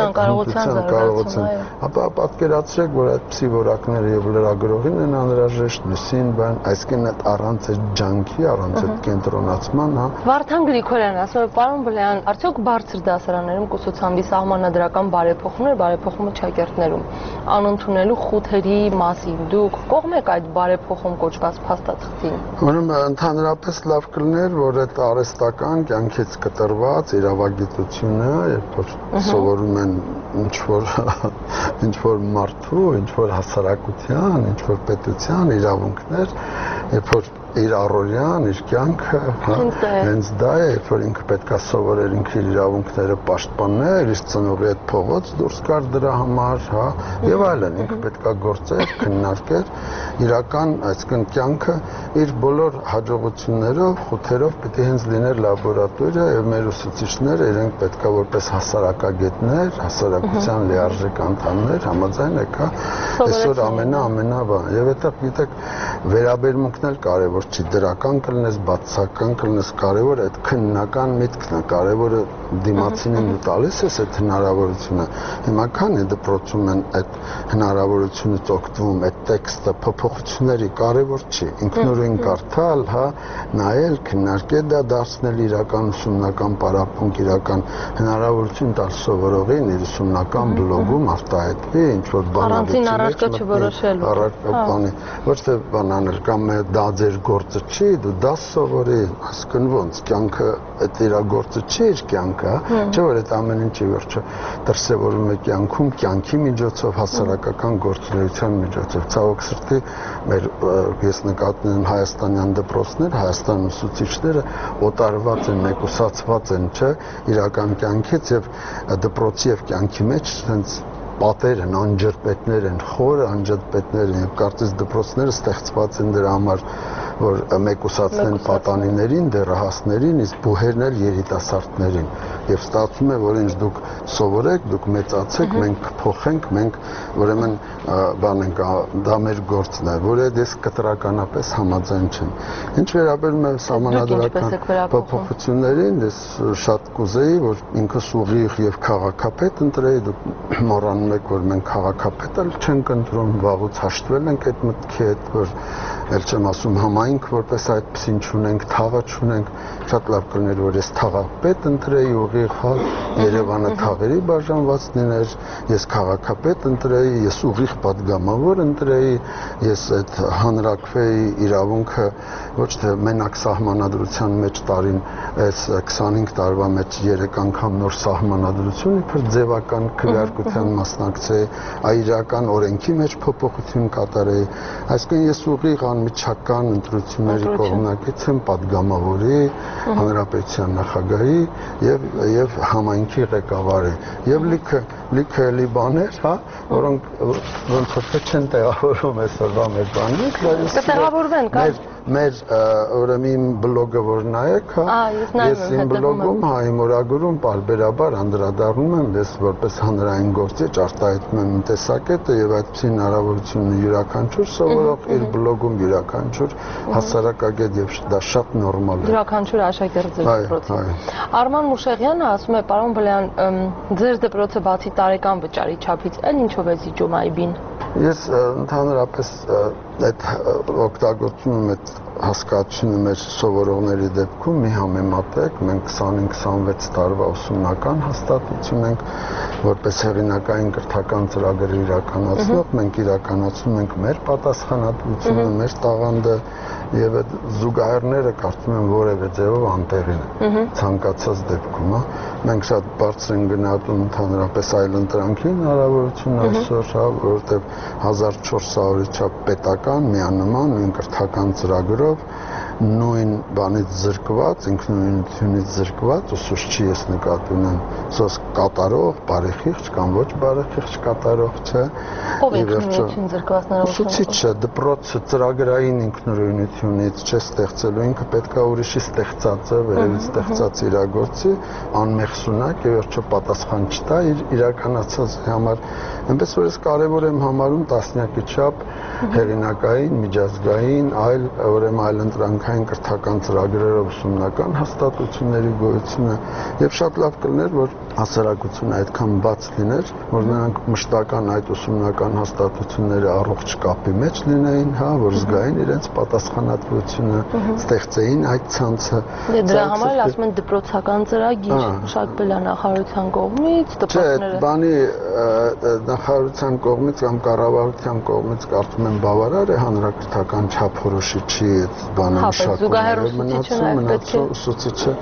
ապա պատկերացրեք, որ այդպիսի որակները եւ լրագրողին են անհրաժեշտ, լուսին բան, այսինքն այդ առանց այդ ջանքի, առանց այդ կենտրոնացման, հա։ Վարդան Գրիգորյան ասում է, պարոն Բլեյան, արդյոք բարձր դասարաններում կուսուցանվի սահմանադրական բարեփոխումները շակերտներում անընդունելու խութերի մասին դուք կողմ եք այդ բարեփոխում կոչված փաստաթղթին։ Ուրեմն ընդհանրապես լավ կլիներ, որ այդ արհեստական կյանքից կտրված իրավագիտությունը, երբ որ սովորում են ինչ որ մարդու, ինչ որ հասարակության, ինչ որ պետության իրավունքներ, երբ որ իր առօրյան, իր կյանքը, հենց դա է, երբ որ ինքը պետք է սովորեր ինքը իր իրավունքները պաշտպանել, իր ծնողի հետ փողոց դուրս գար դրա համար, հա, եւ այլն, ինքը պետք է գործեր, քննարկեր, իրական, այսինքն կյանքը իր բոլոր հաջողություններով, խութերով պիտի հենց լիներ լաբորատորիա եւ մեր ուսուցիչները իրենք պետք է որպես հասարակագետներ, հասարակության լիարժեք անդամներ, համաձայն եք, հա, այսօր ամենաբան, եւ այդտեղ գիտեք, վերաբերմունքն էլ կարեւոր չի, դրական կլինես, բացական կլինես, կարևոր է այդ քննական միտքն է, կարևորը դիմացինին դու տալիս ես այդ հնարավորությունը։ Հիմա քանի դպրոցում են այդ հնարավորությունից օգտվում, այդ տեքստը փոփոխությունների կարևոր չի, ինքնուրույն կարդալ, հա, նայել, քննարկել, դա դարձնել իրական ուսումնական պարապմունք, իրական հնարավորություն տալ սովորողին իր ուսումնական բլոգում արտահայտվի, ինչ որ առանցին առարկա չորոշելու։ Ոչ թե բան անել կամ դա ձեր գործը չի, դու դա սովորի, այսինքն ոնց կյանքը այդ իր գործը չի, իր կյանքը, չէ՞ որ այդ ամեն ինչի վերջը դրսևորվում է կյանքում, կյանքի միջոցով, հասարակական գործունեության միջոցով։ Ցավոք սրտի մեր ես նկատում եմ հայաստանյան դպրոցներ, հայաստան ուսուցիչները օտարված են, մեկուսացված են, չէ՞, իրական կյանքից եւ դպրոցի եւ կյանքի մեջ հենց պատեր են, անջրպետներ են, խորը անջրպետներ են, եւ կարծես դպրոցները ստեղծված են դրա համար, որ մեկուսացնեն պատանիներին, դեռահասներին, իսկ բուհերն էլ երիտասարդներին։ Եվ ստացվում է, որ ինչ դուք սովորեք, դուք մեծացեք, մենք կփոխենք, մենք ուրեմն դա մեր գործն է, որը ես կտրականապես համաձայն չեմ։ Ինչ վերաբերում է սահմանադրական փոփոխություններին, ես շատ կուզեի, որ ինքս ուղիղ եւ քաղաքապետ ընտրեի, դուք մոռանում եք, որ մենք քաղաքապետ էլ չենք ընտրում, վաղուց հաշտվել ենք այդ մտքի հետ, որ էլ չեմ ասում համայնք, որպես այդպեսին չունենք, թաղը չունենք, շատ լավ կլիներ, որ ես թաղապետ ընտրեի ուղիղ, հա, Երևանը թաղերի բաժանված լիներ, ես քաղաքապետ ընտրեի, ես ուղիղ պատգամավոր ընտրեի, ես այդ հանրակրվեի իրավունքը ոչ թե մենակ սահմանադրության մեջ տարին, այս 25 տարվա մեջ 3 անգամ նոր սահմանադրություն իբր ձևական քվեարկության մասնակցեի, իրական օրենքի մեջ փոփոխություն կատարեի, այսինքն ես ուղիղ անմիջական ընտրությունների կողմնակից եմ պատգամավորի, հանրապետության նախագահի եւ համայնքի ղեկավարի եւ լիքը էլի բաներ, հա, որոնք ոնց որ չեն տեղավորում այսօրվա մեր բաներից, բայց մեր ուրեմն բլոգը որ նայեք, հա, ես իմ բլոգում, հա, իմ օրագրում պարբերաբար անդրադառնում եմ, ես որպես հանրային գործիչ արտահայտում եմ իմ տեսակետը եւ այդպիսի հնարավորությունը յուրաքանչյուր սովորող իր բլոգում յուրաքանչյուր հասարակագետ եւ դա շատ նորմալ է։ Յուրաքանչյուր աշակերտ ձեր դպրոցի։ Արման Մուշեղյանը ասում է, պարոն Բլեյան, ձեր դպրոցը բացի տարեկան վճարի չափից, էլ ինչով է զիջում այբին։ Ես ընդհանրապես այդ օգտագործում եմ այդ հասկացությունը մեր սովորողների դեպքում մի համեմատեք, մենք 25-26 տարվա ուսումնական հաստատություն ենք, որպես հեղինակային կրթական ծրագրեր իրականացնող, մենք իրականացնում ենք մեր պատասխանատվությունը, մեր տաղանդը եւ այդ զուգահեռները կարծում եմ որևէ ձևով անտեղին են ցանկացած դեպքում, հա, մենք շատ բարձր ենք գնահատում ընդհանրապես այլընտրանքի հնարավորությունը այսօր, հա, որովհետեւ 1400-ի չափ պետական միանման նույն կրթական ծրագրով նույն բանից զրկված, ինքնուրույնությունից զրկված ուսուցչի ես նկատի ունեմ, սոս կատարող, բարեխիղճ կամ ոչ բարեխիղճ կատարող, չէ։ Ով ինքնուրույնություն զրկված ուսուցիչը դպրոցը ծրագրային ինքնուրույնությունից չէ ստեղծելու, ինքը պետքա ուրիշի ստեղծածը, վերևից ստեղծած իրագործի, անմեղսունակ եւ վերջո պատասխան չտա իր իրականացած համար։ Այնպես որ ես կարևոր եմ համարում տասնյակի չափ հեղինակային, միջազգային, այլ ուրեմն այլընտրանքային կրթական ծրագրերով ուսումնական հաստատությունների գոյությունը եւ շատ լավ կլիներ, որ հասարակությունը այդքան բաց լիներ, որ նրանք մշտական այդ ուսումնական հաստատությունները առողջ կապի մեջ լինեին, հա, որ զգային իրենց պատասխանատվությունը, ստեղծեին այդ ցանցը։ Դրա համար ասում են դպրոցական ծրագիր, Շակ Բելյանախարարության կողմից դպրոցները։ Չէ, բանի նախարարության կողմից կամ կառավարության կողմից կարծում եմ բավարար է հանրակրթական չափորոշիչի բանը մշակումը, մնացող ուսուցիչը,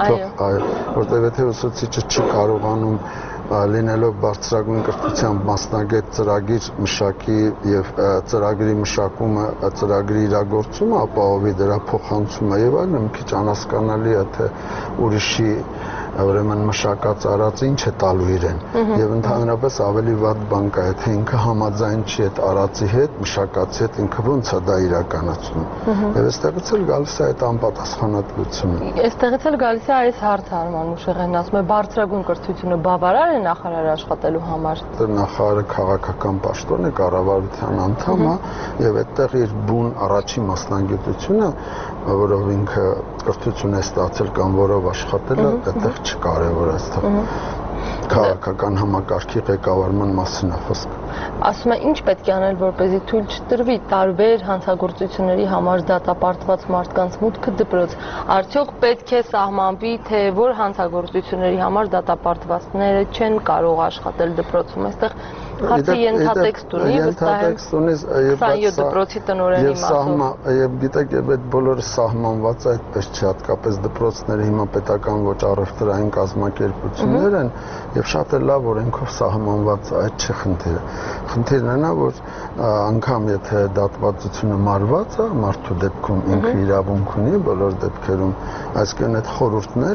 որտեղ եթե ուսուցիչը չի կարողանում լինելով բարձրագույն կրթությամբ մասնագետ ծրագիր մշակի եւ ծրագրի մշակումը, ծրագրի իրագործումը ապահովի դրա փոխանցումը եւ այլն, մի քիչ անհասկանալի է թե ուրիշի ուրեմն մշակած արածը ինչ է տալու իրեն եւ ընդհանրապես ավելի վատ բան կա, եթե ինքը համաձայն չի այդ արածի հետ, մշակածի հետ ինքը ոնց է դա իրականացնում։ Եվ այստեղից էլ գալիս է այդ անպատասխանատվությունը։ Այստեղից էլ գալիս է այս հարցը Արման Մուշեղյանն ասում է, բարձրագույն կրթությունը բավարար է նախարարը աշխատելու համար։ Նախարարը քաղաքական պաշտոն է, կառավարության անդամ է եւ այդտեղ իր բուն առաջի մասնագիտությունը, որով ինքը կրթություն է ստացել կամ որով աշխատել է, այդտեղ չկարևոր է այստեղ քաղաքական համակարգի ղեկավարման մասին է խոսքը։ Ասում է, ինչ պետք է անել, որպեսզի թույլ չտրվի տարբեր հանցագործությունների համար դատապարտված մարդկանց մուտքը դպրոց։ Արդյոք պետք է սահմանվի, թե որ հանցագործությունների համար դատապարտվածները չեն կարող աշխատել դպրոցում։ Այստեղ հարցը ենթատեքստ ունի, վստահ եմ 27 դպրոցի տնօրենի մասով։ Եվ գիտեք, այդ բոլորը սահմանված է, այդպես չի, հատկապես դպրոցները հիմա պետական ոչ առևտրային կազմակերպություններ են եւ շատ է լավ օրենքով սահմանված, այդ չի խնդիրը։ Խնդիրն է նա, որ անգամ եթե դատվածությունը մարված է, մարդու դեպքում ինքը իրավունք ունի բոլոր դեպքերում, այսինքն այդ խորհուրդները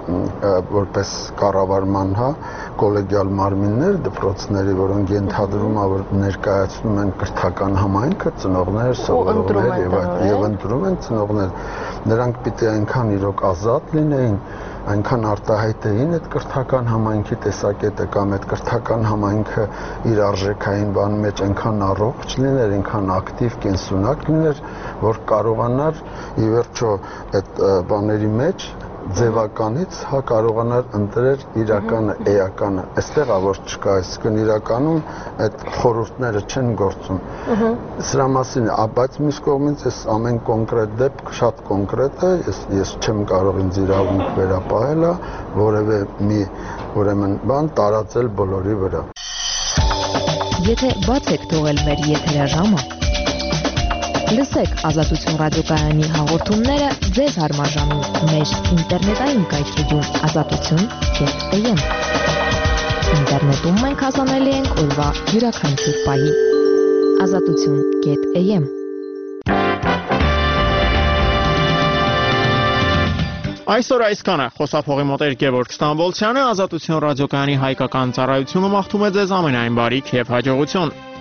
որպես կառավարման, կոլեգիալ մարմիններ, դպրոցների, որոնք ենթադրում է, որ ներկայացնում են կրթական համայնքը, ծնողներ, սովորողներ եւ ընտրում են ծնողներ, նրանք պիտի այնքան իրոք ազատ լինեին, այնքան արտահայտեին այդ կրթական համայնքի տեսակետը կամ այդ կրթական համայնքը իր արժեքային բան մեջ այնքան առողջ լիներ, այնքան ակտիվ, կենսունակ լիներ, որ կարողանար ի վերջո այդ բաների մեջ ձևականից կարողանար ընտրել իրականը, էականը, այստեղ է որ չկա, այսինքն իրականում այդ խորհուրդները չեն գործում։ Սրա մասին է, բայց մյուս կողմից այս ամեն կոնկրետ դեպք շատ կոնկրետ է, ես չեմ կարող ինձ իրավունք վերապահել, որևէ մի ուրեմն բան տարածել բոլորի վրա։ Եթե բաց եք թողել մեր եթերաժամը, լսեք Ազատություն ռադիոկայանի հաղորդումները ձեզ հարմարժանում մեր ինտերնետային կայքեջում azatutun.am։ Ինտերնետում մենք հասանելի ենք օրվա յուրաքանչյուր պահի։ azatutun.am։ Այսօր այսքանը, խոսափողի մոտ էր Գևորգ Ստամբոլցյանը, Ազատություն ռադիոկայանի հայկական ծառայությունը մաղթում է ձեզ ամենայն բարիք և հաջողություն։